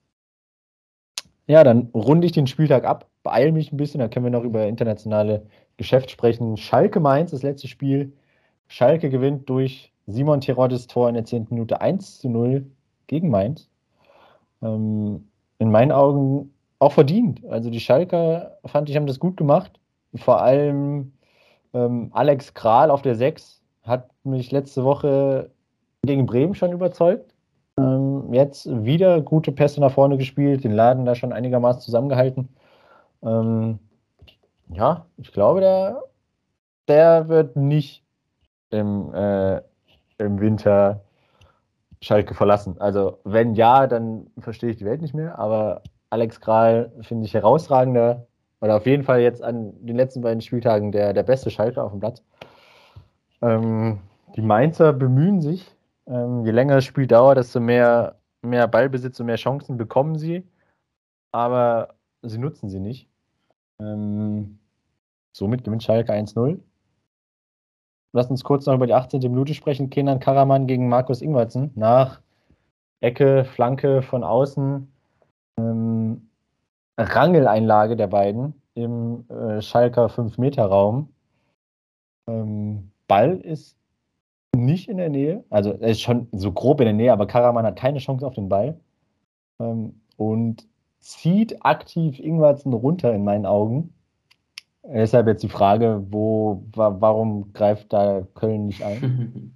Ja, dann runde ich den Spieltag ab, beeile mich ein bisschen, dann können wir noch über internationale Geschäft sprechen. Schalke Mainz, das letzte Spiel. Schalke gewinnt durch Simon Teroddes Tor in der zehnten Minute eins zu null gegen Mainz. Ähm, in meinen Augen auch verdient. Also die Schalker, fand ich, haben das gut gemacht. Vor allem ähm, Alex Kral auf der sechs hat mich letzte Woche gegen Bremen schon überzeugt. Ähm, jetzt wieder gute Pässe nach vorne gespielt, den Laden da schon einigermaßen zusammengehalten. Ähm, ja, ich glaube, der, der wird nicht im, äh, im Winter Schalke verlassen. Also, wenn ja, dann verstehe ich die Welt nicht mehr. Aber Alex Kral finde ich herausragender oder auf jeden Fall jetzt an den letzten beiden Spieltagen der, der beste Schalke auf dem Platz. Ähm, die Mainzer bemühen sich. Ähm, je länger das Spiel dauert, desto mehr, mehr Ballbesitz und mehr Chancen bekommen sie. Aber sie nutzen sie nicht. Ähm, somit gewinnt Schalke eins null. Lass uns kurz noch über die achtzehnte Minute sprechen. Kenan Karaman gegen Markus Ingwertsen. Nach Ecke, Flanke von außen. Ähm, Rangeleinlage der beiden im äh, Schalker fünf Meter Raum. Ähm, Ball ist nicht in der Nähe. Also er ist schon so grob in der Nähe, aber Karaman hat keine Chance auf den Ball. Ähm, und zieht aktiv Ingwertsen runter in meinen Augen. Deshalb jetzt die Frage, wo, wa warum greift da Köln nicht ein?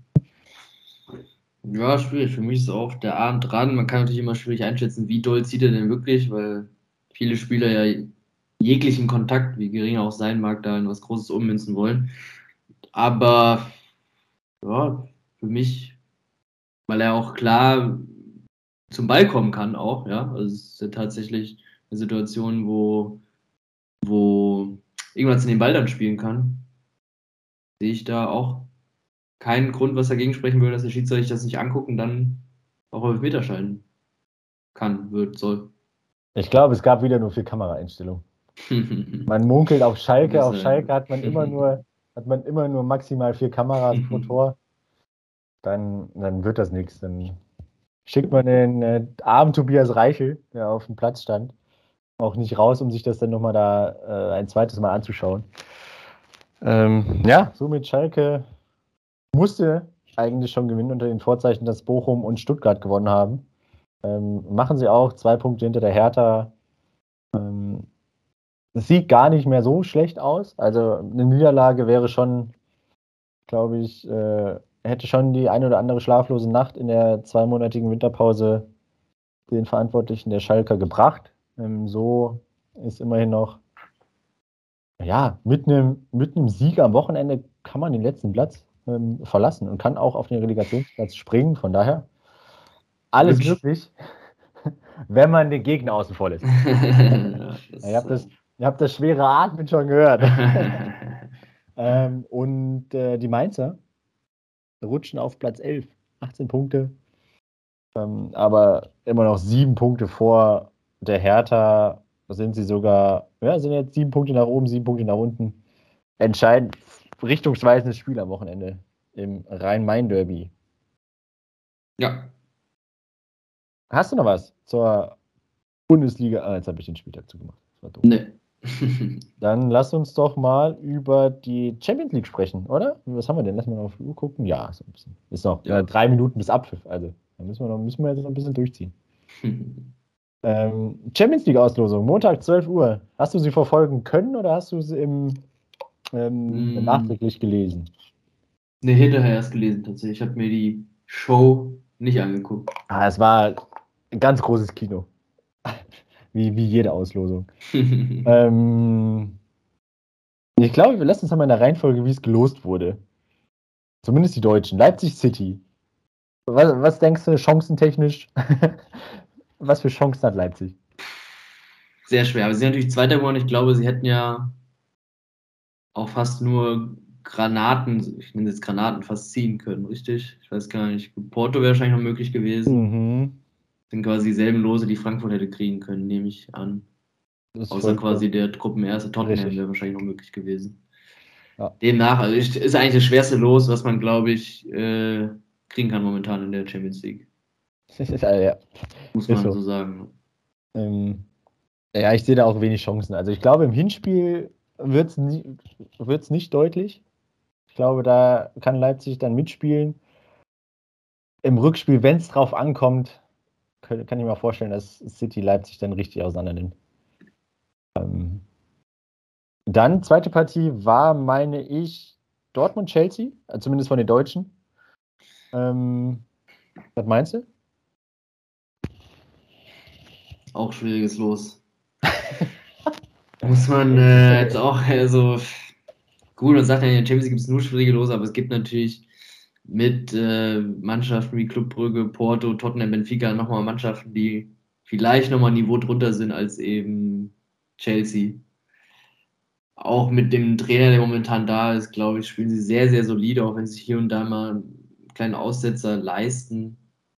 Ja, schwierig. Für mich ist auch der Abend dran. Man kann natürlich immer schwierig einschätzen, wie doll zieht er denn wirklich, weil viele Spieler ja jeglichen Kontakt, wie gering er auch sein mag, da in was Großes ummünzen wollen. Aber ja, für mich, weil er auch klar zum Ball kommen kann, auch, ja. Also es ist ja tatsächlich eine Situation, wo, wo irgendwas in den Ball dann spielen kann, sehe ich da auch keinen Grund, was dagegen sprechen würde, dass der Schiedsrichter sich das nicht anguckt und dann auch auf Meter schalten kann, wird, soll. Ich glaube, es gab wieder nur vier Kameraeinstellungen. Man munkelt auf Schalke, auf Schalke hat man immer nur, hat man immer nur maximal vier Kameras pro Tor. Dann, dann wird das nichts. Dann schickt man den äh, armen Tobias Reichel, der auf dem Platz stand, auch nicht raus, um sich das dann nochmal da äh, ein zweites Mal anzuschauen. Ähm, ja, somit Schalke musste eigentlich schon gewinnen unter den Vorzeichen, dass Bochum und Stuttgart gewonnen haben. Ähm, machen sie auch zwei Punkte hinter der Hertha. Ähm, es sieht gar nicht mehr so schlecht aus. Also eine Niederlage wäre schon, glaube ich, äh, hätte schon die eine oder andere schlaflose Nacht in der zweimonatigen Winterpause den Verantwortlichen der Schalker gebracht. Ähm, so ist immerhin noch, ja, mit einem, mit einem Sieg am Wochenende kann man den letzten Platz ähm, verlassen und kann auch auf den Relegationsplatz springen. Von daher alles möglich, wenn man den Gegner außen vor lässt. Ja, ihr habt das, ihr habt das schwere Atmen schon gehört. ähm, und äh, die Mainzer rutschen auf Platz elf, achtzehn Punkte, ähm, aber immer noch sieben Punkte vor der Hertha. Sind sie sogar, ja, sind jetzt sieben Punkte nach oben, sieben Punkte nach unten. Entscheidend, richtungsweisendes Spiel am Wochenende im Rhein-Main-Derby. Ja. Hast du noch was zur Bundesliga? Ah, jetzt habe ich den Spieltag zugemacht. Das war doof. Nee. Dann lass uns doch mal über die Champions League sprechen, oder? Was haben wir denn? Lass mal auf die Uhr gucken. Ja, so ein bisschen. Ist noch ja. äh, drei Minuten bis Abpfiff. Also, da müssen wir, noch, müssen wir jetzt noch ein bisschen durchziehen. ähm, Champions League-Auslosung, Montag, zwölf Uhr. Hast du sie verfolgen können oder hast du sie im, ähm, mm. nachträglich gelesen? Ne, hinterher erst gelesen tatsächlich. Ich habe mir die Show nicht angeguckt. Ah, es war ein ganz großes Kino. wie, wie jede Auslosung. ähm, ich glaube, wir lassen uns mal in der Reihenfolge, wie es gelost wurde. Zumindest die Deutschen. Leipzig City. Was, was denkst du, chancentechnisch? Was für Chancen hat Leipzig? Sehr schwer. Aber sie sind natürlich Zweiter geworden. Ich glaube, sie hätten ja auch fast nur Granaten, ich nenne jetzt Granaten, fast ziehen können, richtig? Ich weiß gar nicht. Porto wäre wahrscheinlich noch möglich gewesen. Mhm. Sind quasi dieselben Lose, die Frankfurt hätte kriegen können, nehme ich an. Außer quasi der Gruppenerste Tottenham wäre wahrscheinlich noch möglich gewesen. Ja. Demnach, also ist eigentlich das schwerste Los, was man, glaube ich, äh, kriegen kann momentan in der Champions League. ja. Muss man so, so sagen. Ähm, ja, ich sehe da auch wenig Chancen. Also ich glaube, im Hinspiel wird es nie, nicht deutlich. Ich glaube, da kann Leipzig dann mitspielen. Im Rückspiel, wenn es drauf ankommt, kann, kann ich mir vorstellen, dass City Leipzig dann richtig auseinander nimmt. Ähm, dann, zweite Partie war, meine ich, Dortmund-Chelsea, zumindest von den Deutschen. Ähm, was meinst du? Auch schwieriges Los. Muss man äh, jetzt auch, also gut, man sagt ja, in der Champions League gibt es nur schwierige Lose, aber es gibt natürlich mit äh, Mannschaften wie Club Brügge, Porto, Tottenham, Benfica nochmal Mannschaften, die vielleicht nochmal ein Niveau drunter sind als eben Chelsea. Auch mit dem Trainer, der momentan da ist, glaube ich, spielen sie sehr, sehr solide, auch wenn sie hier und da mal einen kleinen Aussetzer leisten.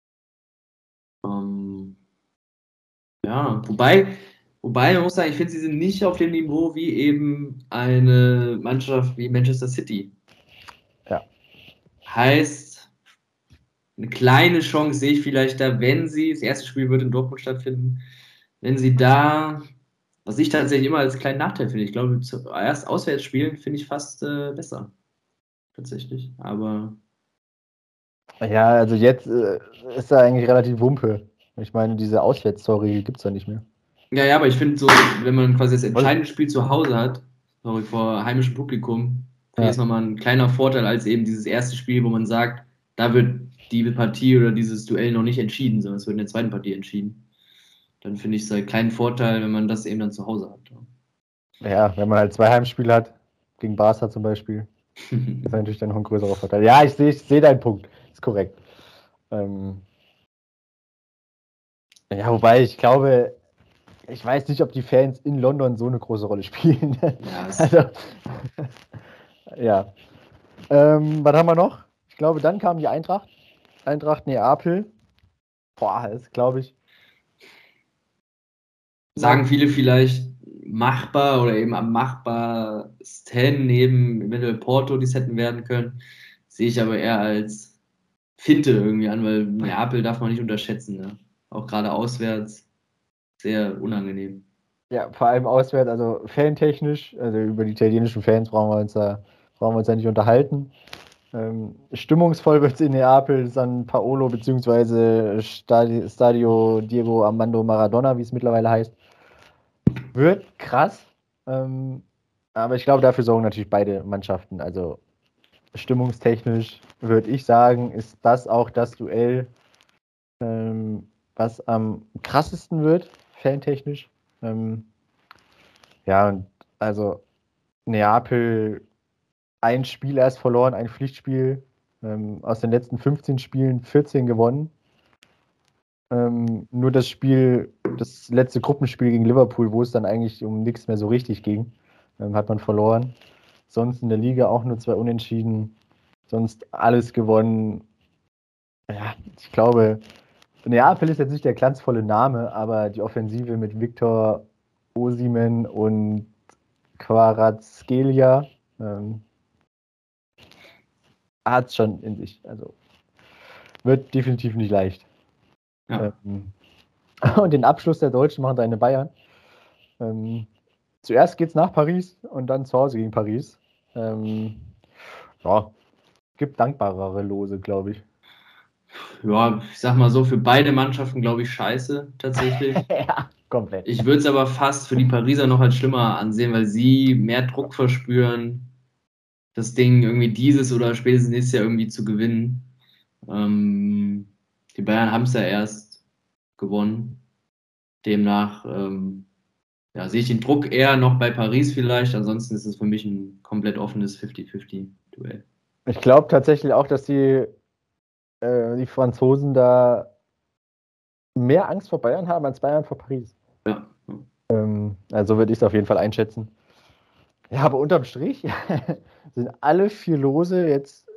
Ähm, ja, wobei, wobei man muss sagen, ich finde, sie sind nicht auf dem Niveau wie eben eine Mannschaft wie Manchester City. Ja. Heißt, eine kleine Chance sehe ich vielleicht da, wenn sie, das erste Spiel wird in Dortmund stattfinden, wenn sie da, was ich tatsächlich immer als kleinen Nachteil finde, ich glaube, zuerst auswärts spielen finde ich fast äh, besser. Tatsächlich, aber. Ja, also jetzt äh, ist da eigentlich relativ Wumpe. Ich meine, diese Auswärtsstory gibt es ja nicht mehr. Ja, ja, aber ich finde so, wenn man quasi das entscheidende Spiel zu Hause hat, sorry, vor heimischem Publikum, finde ich es Ja. nochmal ein kleiner Vorteil als eben dieses erste Spiel, wo man sagt, da wird die Partie oder dieses Duell noch nicht entschieden, sondern es wird in der zweiten Partie entschieden. Dann finde ich es einen kleinen Vorteil, wenn man das eben dann zu Hause hat. Ja, wenn man halt zwei Heimspiele hat, gegen Barca zum Beispiel, ist natürlich dann noch ein größerer Vorteil. Ja, ich sehe ich seh deinen Punkt. Ist korrekt. Ähm, ja, wobei ich glaube, ich weiß nicht, ob die Fans in London so eine große Rolle spielen. Ja, es- Also, ja. Ähm, was haben wir noch? Ich glaube, dann kam die Eintracht. Eintracht Neapel. Boah, das glaube ich. Sagen viele vielleicht machbar oder eben am machbarsten neben eventuell Porto, die es hätten werden können. Sehe ich aber eher als Finte irgendwie an, weil Neapel darf man nicht unterschätzen. Ne? Auch gerade auswärts sehr unangenehm. Ja, vor allem auswärts, also fantechnisch, also über die italienischen Fans brauchen wir uns da, brauchen wir uns da nicht unterhalten. Ähm, stimmungsvoll wird es in Neapel, San Paolo beziehungsweise Stadi- Stadio Diego Armando Maradona, wie es mittlerweile heißt. Wird krass. Ähm, aber ich glaube, dafür sorgen natürlich beide Mannschaften. Also stimmungstechnisch würde ich sagen, ist das auch das Duell, ähm, was am krassesten wird, fantechnisch. Ähm, ja, und also Neapel ein Spiel erst verloren, ein Pflichtspiel. Ähm, aus den letzten fünfzehn Spielen vierzehn gewonnen. Ähm, nur das Spiel, das letzte Gruppenspiel gegen Liverpool, wo es dann eigentlich um nichts mehr so richtig ging, ähm, hat man verloren. Sonst in der Liga auch nur zwei Unentschieden. Sonst alles gewonnen. Ja, ich glaube, Neapel ist jetzt nicht der glanzvolle Name, aber die Offensive mit Victor Osimhen und Kvaratskhelia ähm, hat es schon in sich. Also wird definitiv nicht leicht. Ja. Ähm, und den Abschluss der Deutschen machen deine Bayern. Ähm, zuerst geht es nach Paris und dann zu Hause gegen Paris. Ähm, ja, gibt dankbarere Lose, glaube ich. ja, ich sag mal so, für beide Mannschaften glaube ich scheiße, tatsächlich. Ja, komplett. Ich würde es aber fast für die Pariser noch als schlimmer ansehen, weil sie mehr Druck verspüren, das Ding irgendwie dieses oder spätestens nächstes Jahr irgendwie zu gewinnen. Ähm, die Bayern haben es ja erst gewonnen. Demnach ähm, ja, sehe ich den Druck eher noch bei Paris vielleicht. Ansonsten ist es für mich ein komplett offenes fünfzig fünfzig-Duell. Ich glaube tatsächlich auch, dass die, äh, die Franzosen da mehr Angst vor Bayern haben als Bayern vor Paris. Ja. Ähm, also würde ich es auf jeden Fall einschätzen. Ja, aber unterm Strich sind alle vier Lose jetzt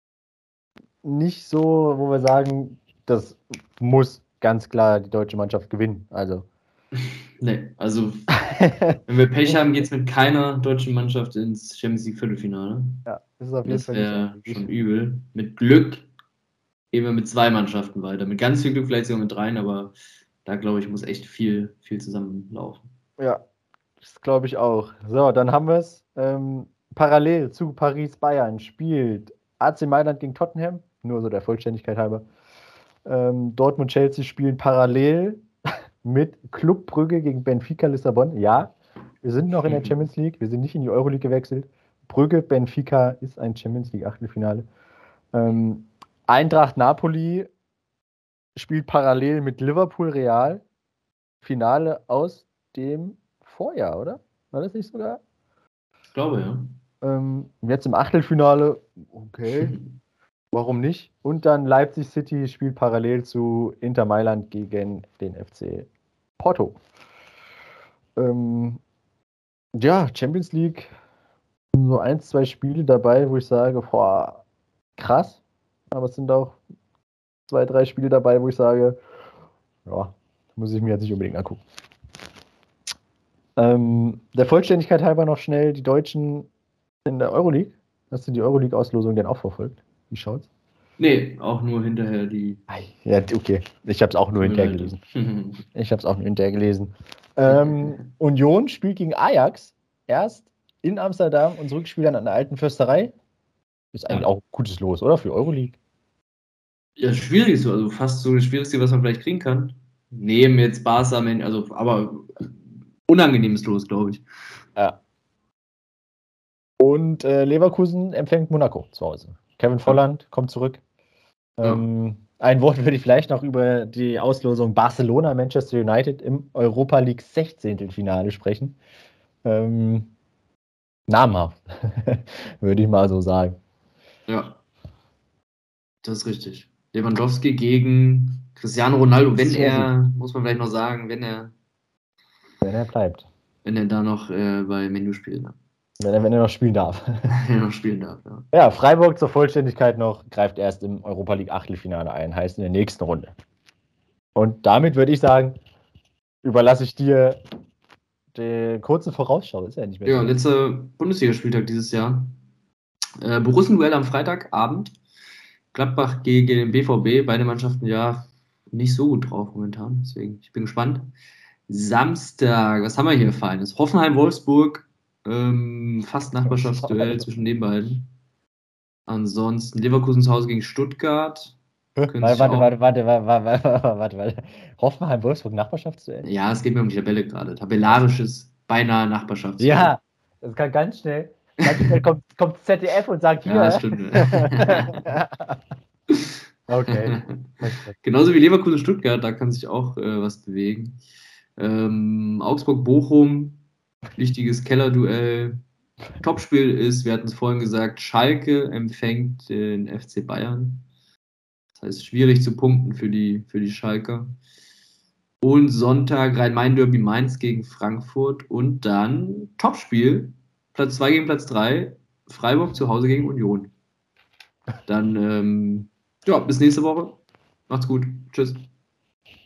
nicht so, wo wir sagen, das muss ganz klar die deutsche Mannschaft gewinnen. Also. Nee, also wenn wir Pech haben, geht es mit keiner deutschen Mannschaft ins Champions League Viertelfinale. Ja, das ist auf jeden Das Fall nicht wäre so. schon übel. Mit Glück gehen wir mit zwei Mannschaften weiter. Mit ganz viel Glück vielleicht sogar mit dreien, aber da glaube ich, muss echt viel, viel zusammenlaufen. Ja, das glaube ich auch. So, dann haben wir es. Ähm, parallel zu Paris-Bayern spielt A C Mailand gegen Tottenham, nur so der Vollständigkeit halber. Ähm, Dortmund-Chelsea spielen parallel mit Club Brügge gegen Benfica Lissabon. Ja, wir sind noch in der Champions League, wir sind nicht in die Euroleague gewechselt. Brügge, Benfica ist ein Champions League Achtelfinale. Ähm, Eintracht Napoli spielt parallel mit Liverpool Real. Finale aus dem Vorjahr, oder? War das nicht sogar? Ich glaube, ja. Ähm, jetzt im Achtelfinale, okay, warum nicht? Und dann Leipzig City spielt parallel zu Inter Mailand gegen den F C Porto. Ähm, ja, Champions League, so ein, zwei Spiele dabei, wo ich sage, boah, krass. Aber es sind auch zwei, drei Spiele dabei, wo ich sage, ja, muss ich mir jetzt nicht unbedingt angucken. Ähm, der Vollständigkeit halber noch schnell die Deutschen in der Euroleague. Hast du die Euroleague-Auslosung denn auch verfolgt? Wie schaut's? Nee, auch nur hinterher die. Ja, okay. Ich habe es auch nur hinterher gelesen. Ich habe es auch nur hinterher gelesen. Ähm, Union spielt gegen Ajax erst in Amsterdam und das Rückspiel dann an der Alten Försterei. Ist eigentlich Ja. auch ein gutes Los, oder? Für Euroleague. Ja, schwierig so, also fast so das Schwierigste, was man vielleicht kriegen kann. Nehmen jetzt Barca, also, aber unangenehmes Los, glaube ich. Ja. Und äh, Leverkusen empfängt Monaco zu Hause. Kevin Volland ja. kommt zurück. Ähm, ja. Ein Wort würde ich vielleicht noch über die Auslosung Barcelona-Manchester United im Europa League Sechzehntelfinale sprechen. Ähm, namhaft, würde ich mal so sagen. Ja, das ist richtig. Lewandowski gegen Cristiano Ronaldo, wenn er, muss man vielleicht noch sagen, wenn er wenn er bleibt. Wenn er da noch äh, bei Menu spielt. Ne? Wenn er, wenn er noch spielen darf. Wenn er noch spielen darf, ja. Ja, Freiburg zur Vollständigkeit noch, greift erst im Europa League Achtelfinale ein, heißt in der nächsten Runde. Und damit würde ich sagen, überlasse ich dir die kurze Vorausschau. Ist ja nicht mehr Ja, so. Letzter Bundesligaspieltag dieses Jahr. Äh, Borussen-Duell am Freitagabend. Gladbach gegen den B V B. Beide Mannschaften ja nicht so gut drauf momentan. Deswegen, ich bin gespannt. Samstag, was haben wir hier Feines? Hoffenheim-Wolfsburg. Ähm, fast Nachbarschaftsduell zwischen den beiden. Ansonsten Leverkusen zu Hause gegen Stuttgart. Warte, warte, warte, warte, warte, warte, warte, warte. Hoffenheim-Wolfsburg Nachbarschaftsduell? Ja, es geht mir um die Tabelle gerade. Tabellarisches, beinahe Nachbarschaftsduell. Ja, das kann ganz schnell. Ganz schnell kommt, kommt Z D F und sagt hier. Ja, das stimmt. Okay. Genauso wie Leverkusen-Stuttgart, da kann sich auch äh, was bewegen. Ähm, Augsburg-Bochum, wichtiges Kellerduell. Topspiel ist, wir hatten es vorhin gesagt, Schalke empfängt den F C Bayern. Das heißt, schwierig zu punkten für die, für die Schalker. Und Sonntag Rhein-Main-Derby Mainz gegen Frankfurt. Und dann Topspiel, Platz zwei gegen Platz drei, Freiburg zu Hause gegen Union. Dann, ähm, ja, bis nächste Woche. Macht's gut. Tschüss.